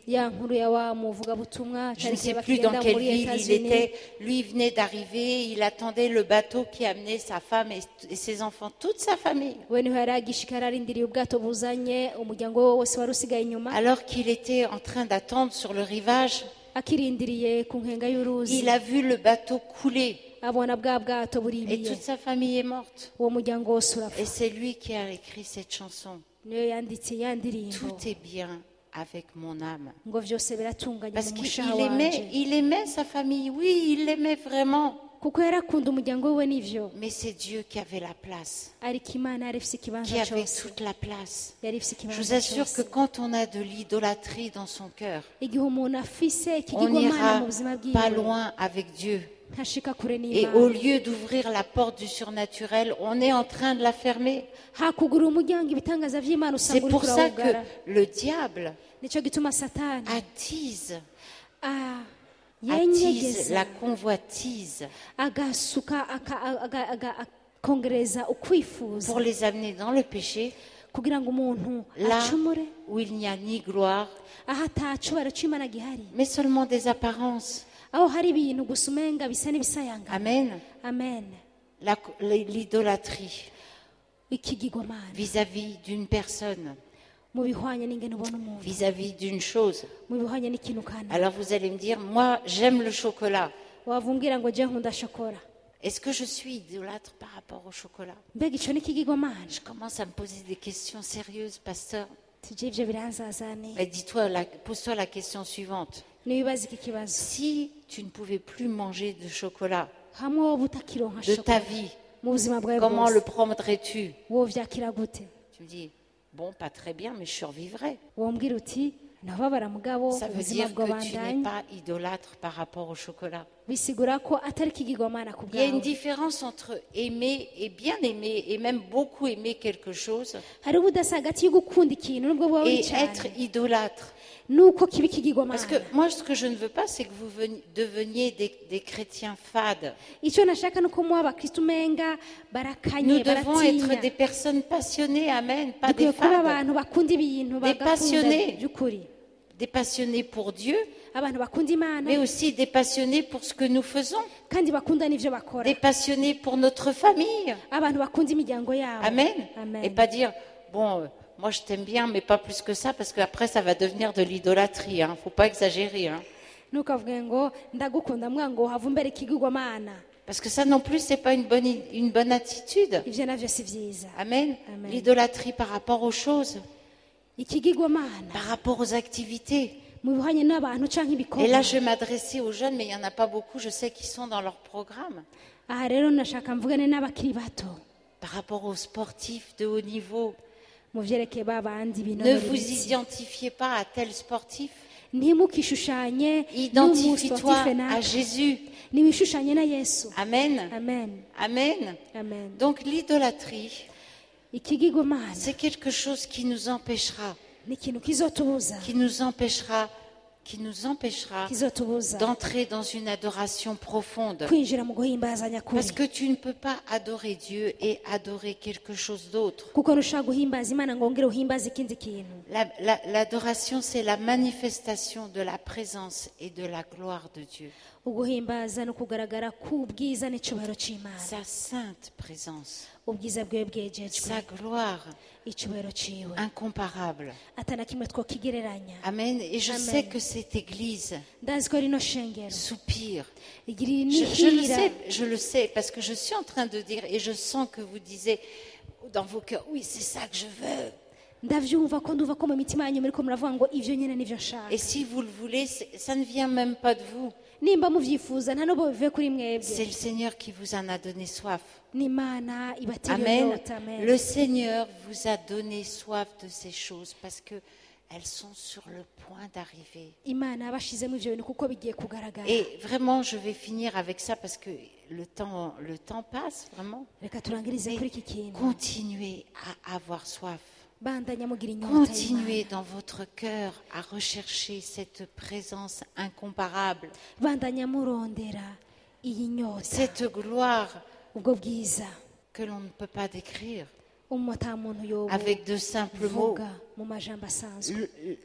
ya nkuru ya wa muvugabutumwa Je ne cyari sais kiba plus dans kigenda quelle muri ville il États-Unis. était. Lui, il venait d'arriver, il attendait le bateau qui amenait sa femme et, et ses enfants, toute sa famille. we niho yari agishika ararindiriye ubwato buzanye umuryango we wose wari usigaye inyuma Alors qu'il était en train d'attendre sur le rivage, akirindiriye ku nkenga y'uruzi il a vu le bateau couler abona bwa bwato et buribiye toute sa famille est morte. uwo muryango wose urapfa Et c'est lui qui a écrit cette chanson. niyo yanditse ya ndirimbo Tout est bien avec mon âme. ngo vyose biratunganye Parce mu qu'il mushaha aimait, wanje il aimait sa famille. Oui, il l'aimait vraiment. kuko yarakunda umuryango we n'ivyo Mais c'est Dieu qui avait la place, ariko imana yari ifise qui ikibanza avait cyose toute la place. yari ifise Je vous ikibanza assure que cyose quand on a de l'idolâtrie dans son cœur, igihe umuntu afise on ikigirwamana n'ira mu buzima pas bwiwe loin avec Dieu. ntashika kure Et n'imana au lieu d'ouvrir la porte du surnaturel, on est en train de la fermer. hakugura umuryango ibitangaza vy'imana C'est usanga pour uriko ça que urawugara le diable nico gituma satani attise, ah, attise yenyegeza la convoitise agasuka aka- aga- aga- akongereza ukwifuza pour les amener dans le péché, kugira ngo umuntu là acumure où il n'y a ni gloire, aho atacubaro c'imana gihari mais seulement des apparences. aho hari ibintu gusa umenga bisa n'ibisayangana Amen. amen La- L'idolâtrie ikigirwamana vis-à-vis d'une personne, mu bihwanye n'ingene ubona umuntu vis-à-vis d'une chose. mu bihwanye n'ikintu kana Alors vous allez me dire, moi j'aime le chocolat. wavumbwira ngo je nkunda shokora Est-ce que je suis idolâtre par rapport au chocolat? mbega ico n'ikigirwamana Je commence à me poser des questions sérieuses, pasteur. tuje ivyo biranzazane Mais dis-toi, la- pose-toi la question suivante. nibibaza iki kibazo Si tu ne pouvais plus manger de chocolat hamwe woba utakironka de ta shokora vie, mu buzima bwawe comment le bwose prendrais-tu? wovyakira gute Tu me dis, bon, pas très bien, mais je survivrai. wombwira uti nababara mugabo Ça veut ubuzima dire que tu n'es bwobandanye pas idolâtre par rapport au chocolat. bisigura ko atari ikigirwamana ku Il y a une bwawe différence entre aimer et bien aimer, et même beaucoup aimer quelque chose, hari ubudasa hagati yo gukunda ikintu nubwo buba buri et cyane être idolâtre. nuko kiba ikigirwamana Parce que moi, ce que je ne veux pas, c'est que vous veni- deveniez des, des chrétiens fades. icyo nashaka nuko muba abakristo umenga Nous barakanye devons être baratinya des personnes passionnées, amen, pas des dukwiye kuba fades. abantu bakunda ibintu bagakunda passionnés. by'ukuri Des passionnés pour Dieu, abantu bakunda imana mais aussi des passionnés pour ce que nous faisons, kandi bakunda n'ivyo bakora des passionnés pour notre famille. abantu bakunda imiryango yabo Amen. Amen. Et pas dire, bon, euh, moi je t'aime bien, mais pas plus que ça, parce qu'après ça va devenir de l'idolâtrie. Hein. Faut pas exagérer. Hein. ntukavuge ngo ndagukunda mbwa ngo hava imbere ikigirwamana Parce que ça non plus, c'est pas une bonne, i- une bonne attitude. ivyo navyo si vyiza Amen. Amen. L'idolâtrie par rapport aux choses, ikigirwamana par rapport aux activités. mu bihwanye n'abantu canke Et ibikorwa là, je vais m'adresser aux jeunes, mais il n'y en a pas beaucoup, je sais qu'ils sont dans leur programme. aha rero nashaka mvugane n'abakiri bato Par rapport aux sportifs de haut niveau, mu vyerekeye ba bandi ne binonora vous imitsi identifiez pas à tel sportif. ntimukishushanye Identifie-toi n'umusportife à naka Jésus. niwishushanye na yesu Amen. amen Amen. amen Donc l'idolâtrie, ikigirwamana c'est quelque chose qui nous empêchera, ni ikintu kizotubuza qui nous empêchera, qui nous empêchera kizotubuza d'entrer dans une adoration profonde. kwinjira mu guhimbaza nyakuri Parce que tu ne peux pas adorer Dieu et adorer quelque chose d'autre. kuko ntushobora guhimbaza imana ngo wongere uhimbaze ikindi kintu La- la- L'adoration, c'est la manifestation de la présence et de la gloire de Dieu. uguhimbaza ni ukugaragara k'ubwiza n'icyubahiro cy'imana Sa sainte présence, ubwiza bwiwe bwejejwe sa gloire icyubahiro ciwe incomparable. atana kimwe twokigereranya Amen. Et je Amen. sais que cette église ndazi ko rino shengero soupire. igira Je, je le nihira sais, je le sais, parce que je suis en train de dire, et je sens que vous disiez dans vos cœurs, oui, c'est ça que je veux. ndavyumva ko nduva ko mu mitima yanyu muriko muravuga ngo ivyo nyene nivyo nshaka Et si vous le voulez, c'est- ça ne vient même pas de vous. nimba muvyifuza nta n'ubwo bivuye kuri C'est mwebwe le Seigneur qui vous en a donné soif. n'imana ibatera iyo Amen. nyota amen Le Seigneur vous a donné soif de ces choses parce que elles sont sur le point d'arriver. imana yabashizemo ivyo bintu kuko bigiye kugaragara Et vraiment, je vais finir avec ça parce que le temps, le temps passe vraiment. reka turangirize kuri iki kintu Continuez à avoir soif. bandanya mugira inyota Continuez y'Imana. dans votre cœur à rechercher cette présence incomparable, bandanya murondera iyi nyota cette gloire ubwo bwiza que l'on ne peut pas décrire umwe ata muntu yoba avec de simples mots. vuga mu majambo asanzwe Le- la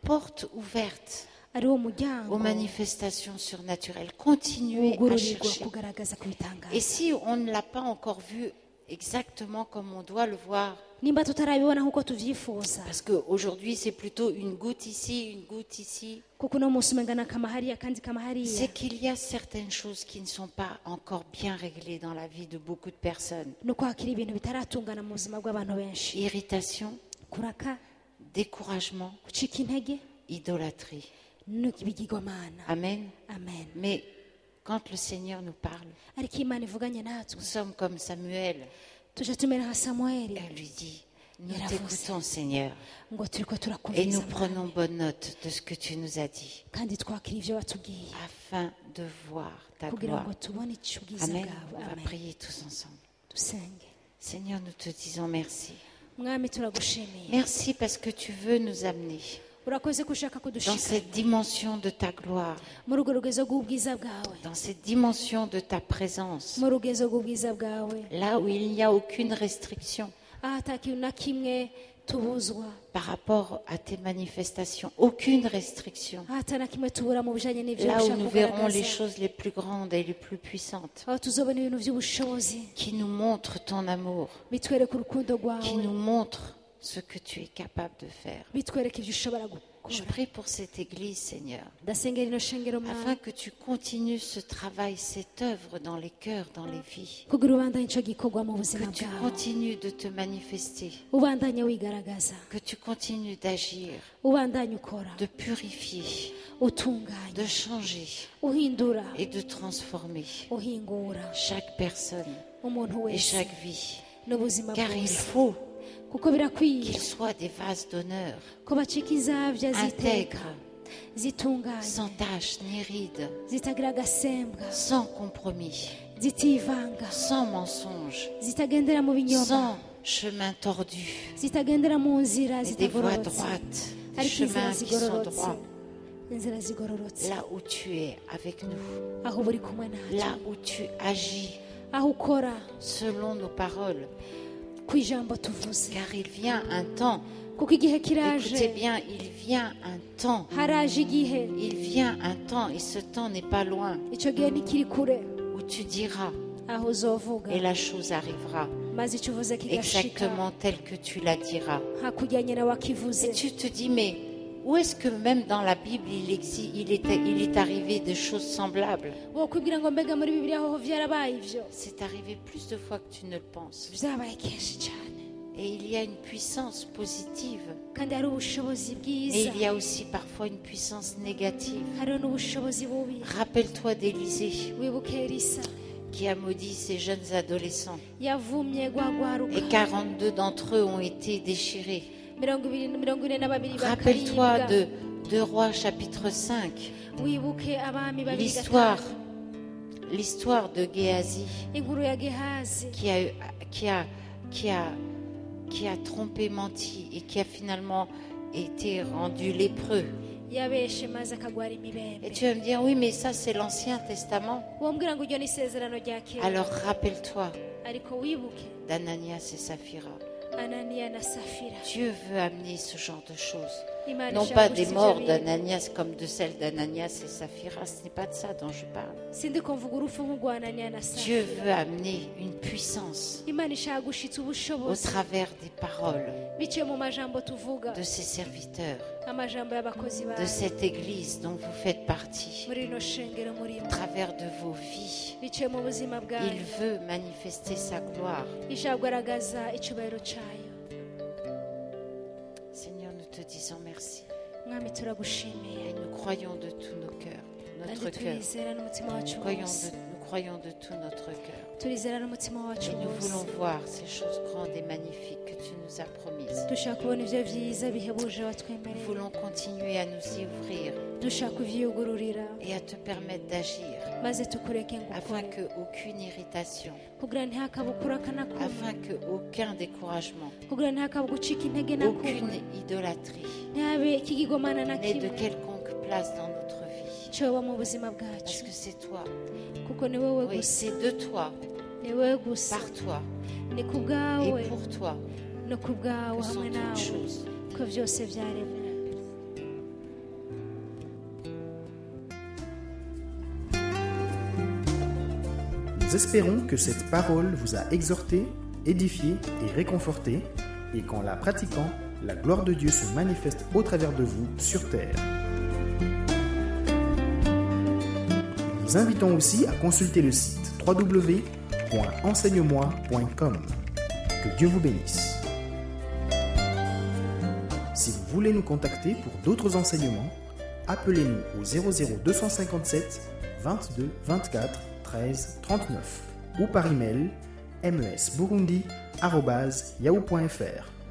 porte ouverte ari wo aux muryango manifestations surnaturelles. Continuez à wugururirwa chercher. kugaragaza ku bitangaza. Et si on ne l'a pas encore vu exactement comme on doit le voir, nimba tutarabibona nk'uko tuvyifuza, parce qu'aujourd'hui c'est plutôt une goutte ici, une goutte ici, kuko uno munsi umenga ni akama hariya kandi kama hariya, c'est qu'il y a certaines choses qui ne sont pas encore bien réglées dans la vie de beaucoup de personnes. ni uko hakiri ibintu bitaratungana mu buzima bw'abantu benshi. Irritation, kuraka, découragement, gucika intege, idolâtrie. n'ibigirwamana. Amen. Amen. Mais quand le Seigneur nous parle, ariko imana ivuganye natwe nous sommes comme Samuel. tuje tumera nka Samueli, Elle lui dit, nous Yaravuse. t'écoutons Seigneur ngo turiko et turakumviriza nous prenons bonne note de ce que tu nous as dit kandi twakira ivyo watubwiye afin de voir ta kugira gloire. ngo tubone ico ubwiza Amen. bwawe. On va Amen. prier tous ensemble. Dusenge. Seigneur, nous te disons merci. Mwami turagushimiye, Merci parce que tu veux nous amener urakoze ko ushaka dans kudushika cette dimension de ta gloire, mu rugo rugezo rw'ubwiza bwawe, dans cette dimension de ta présence, mu rugezo rw'ubwiza bwawe, là où il n'y a aucune restriction aho ata kintu na kimwe tubuzwa, par rapport à tes manifestations, aucune restriction. aho ata na kimwe tubura mu bijanye n'ivyo Là où ushaka nous verrons les kugaragaza, choses les plus grandes et les plus puissantes, aho tuzobona ibintu vy'ubushobozi qui nous montrent ton amour, bitwereka urukundo qui rwawe, nous montrent ce que tu es capable de faire. bitwereka ivyo ushobora Je gukora. prie pour cette Église, Seigneur, ndasengera ino shengero afin mwawe que tu continues ce travail, cette œuvre dans les cœurs, dans les vies. kugira ubandanye ico gikorwa mu buzima Que tu bwawe, continues de te manifester, ubandanye wigaragaza, que tu continues d'agir, ubandanye ukora, de purifier, utunganya, de changer uhindura, et de transformer uhingura chaque personne umuntu et wese chaque vie. n'ubuzima Car il bwose, faut kuko birakwiye qu'ils soient des vases d'honneur, ko bacika izavya ziteka, intègres, zitunganye, sans tache ni ride, zitagira agasembwa, sans compromis, zitivanga, sans mensonge, zitagendera mu binyoma, sans chemin tordu, zitagendera mu nzira mais des voies zitagororotse, droites, des ariko inzira chemins qui sont zigororotse, droits, inzira zigororotse, là où tu es avec nous, aho buri kumwe natwe, là où tu agis aho ukora selon nos paroles, ku ijambo tuvuze, car il vient un temps, kuko igihe kiraje, écoutez bien, il vient un temps, haraje igihe, il vient un temps, et ce temps n'est pas loin, ico gihe ntikiri kure, où tu diras, aho uzovuga et la chose arrivera, maze ico uvuze kigashika exactement tel que tu la diras. hakurya nyina wakivuze. Et tu te dis, mais où est-ce que même dans la Bible, il, exi- il, est, il est arrivé des choses semblables? wokwibwira ngo mbega muri bibiliya hoho vyarabaye ivyo, C'est arrivé plus de fois que tu ne le penses. vyabaye kenshi cane, Et il y a une puissance positive. kandi hari ubushobozi Et bwiza, il y a aussi parfois une puissance négative. hariho n'ubushobozi bubi. Rappelle-toi d'Élisée wibuke Elisa qui a maudit ces jeunes adolescents. yavumye rwa rwaruka Et quarante-deux d'entre eux ont été déchirés. mirongo ibiri mirongo ine na babiri Rappelle-toi bakaribwa. de deux Rois chapitre cinq. wibuke abami babiri L'histoire, gatanu, l'histoire de Géasi inkuru ya Gehazi qui a, qui a, qui a, qui a trompé, menti et qui a finalement été rendu lépreux. yabeshe maze akagwara imibembe. Et tu vas me dire, oui, mais ça c'est l'Ancien Testament. wombwira ngo iryo ni isezerano rya kera, Alors rappelle-toi ariko wibuke d'Ananias et Saphira. Ananiya na Safira. Dieu veut amener ce genre de choses. Imana Non ishaka pas des gushitsa morts ibintu. d'Ananias comme de celles d'Ananias et Saphira. Ce n'est pas de ça dont je parle. sindi ko mvuga urupfu nk'urwa Ananiya na Dieu Safira. veut amener une puissance Imana ishaka gushitsa au ubushobozi travers des paroles biciye mu majambo tuvuga, de ses serviteurs, amajambo y'abakozi de bawe cette église dont vous faites partie, muri rino shengero murimo, au travers de vos vies. biciye mu buzima Il bwawe, veut manifester sa gloire. ishaka kugaragaza icubahiro cayo. Seigneur, nous te disons merci. Mwami turagushimiye, Et nous croyons de tout nos cœurs, notre kandi cœur. turizera n'umutima wacu Nous croyons, wose, de, nous croyons de tout notre cœur. turizera n'umutima wacu Et nous wose, voulons voir ces choses grandes et magnifiques que tu nous as promises. dushaka kubona ivyo vyiza bihebuje Nous watwemereye, voulons continuer à nous y ouvrir dushaka kuvyiyugururira et à te permettre d'agir maze tukureke ngo afin ukore, qu'aucune irritation, kugira ntihakabe ukuraka na kumwe, afin qu'aucun découragement, kugira ntihakabe gucika intege na kumwe, aucune idolâtrie ntihabe ikigirwamana na n'ait de kimwe quelconque place dans notre vie. coba mu buzima Parce bwacu, que c'est toi, kuko ni wowe oui, gusa, c'est de toi, ni wowe gusa, par toi ni ku et bwawe pour toi no ku bwawe que sont hamwe toutes nawe choses. ko vyose vyaremwe. Nous espérons que cette parole vous a exhorté, édifié et réconforté, et qu'en la pratiquant, la gloire de Dieu se manifeste au travers de vous sur terre. Nous vous invitons aussi à consulter le site w w w point enseigne moi point com. Que Dieu vous bénisse. Si vous voulez nous contacter pour d'autres enseignements, appelez-nous au zéro zéro deux cent cinquante-sept vingt-deux vingt-quatre treize trente-neuf ou par email m e s burundi arobase yahoo point f r.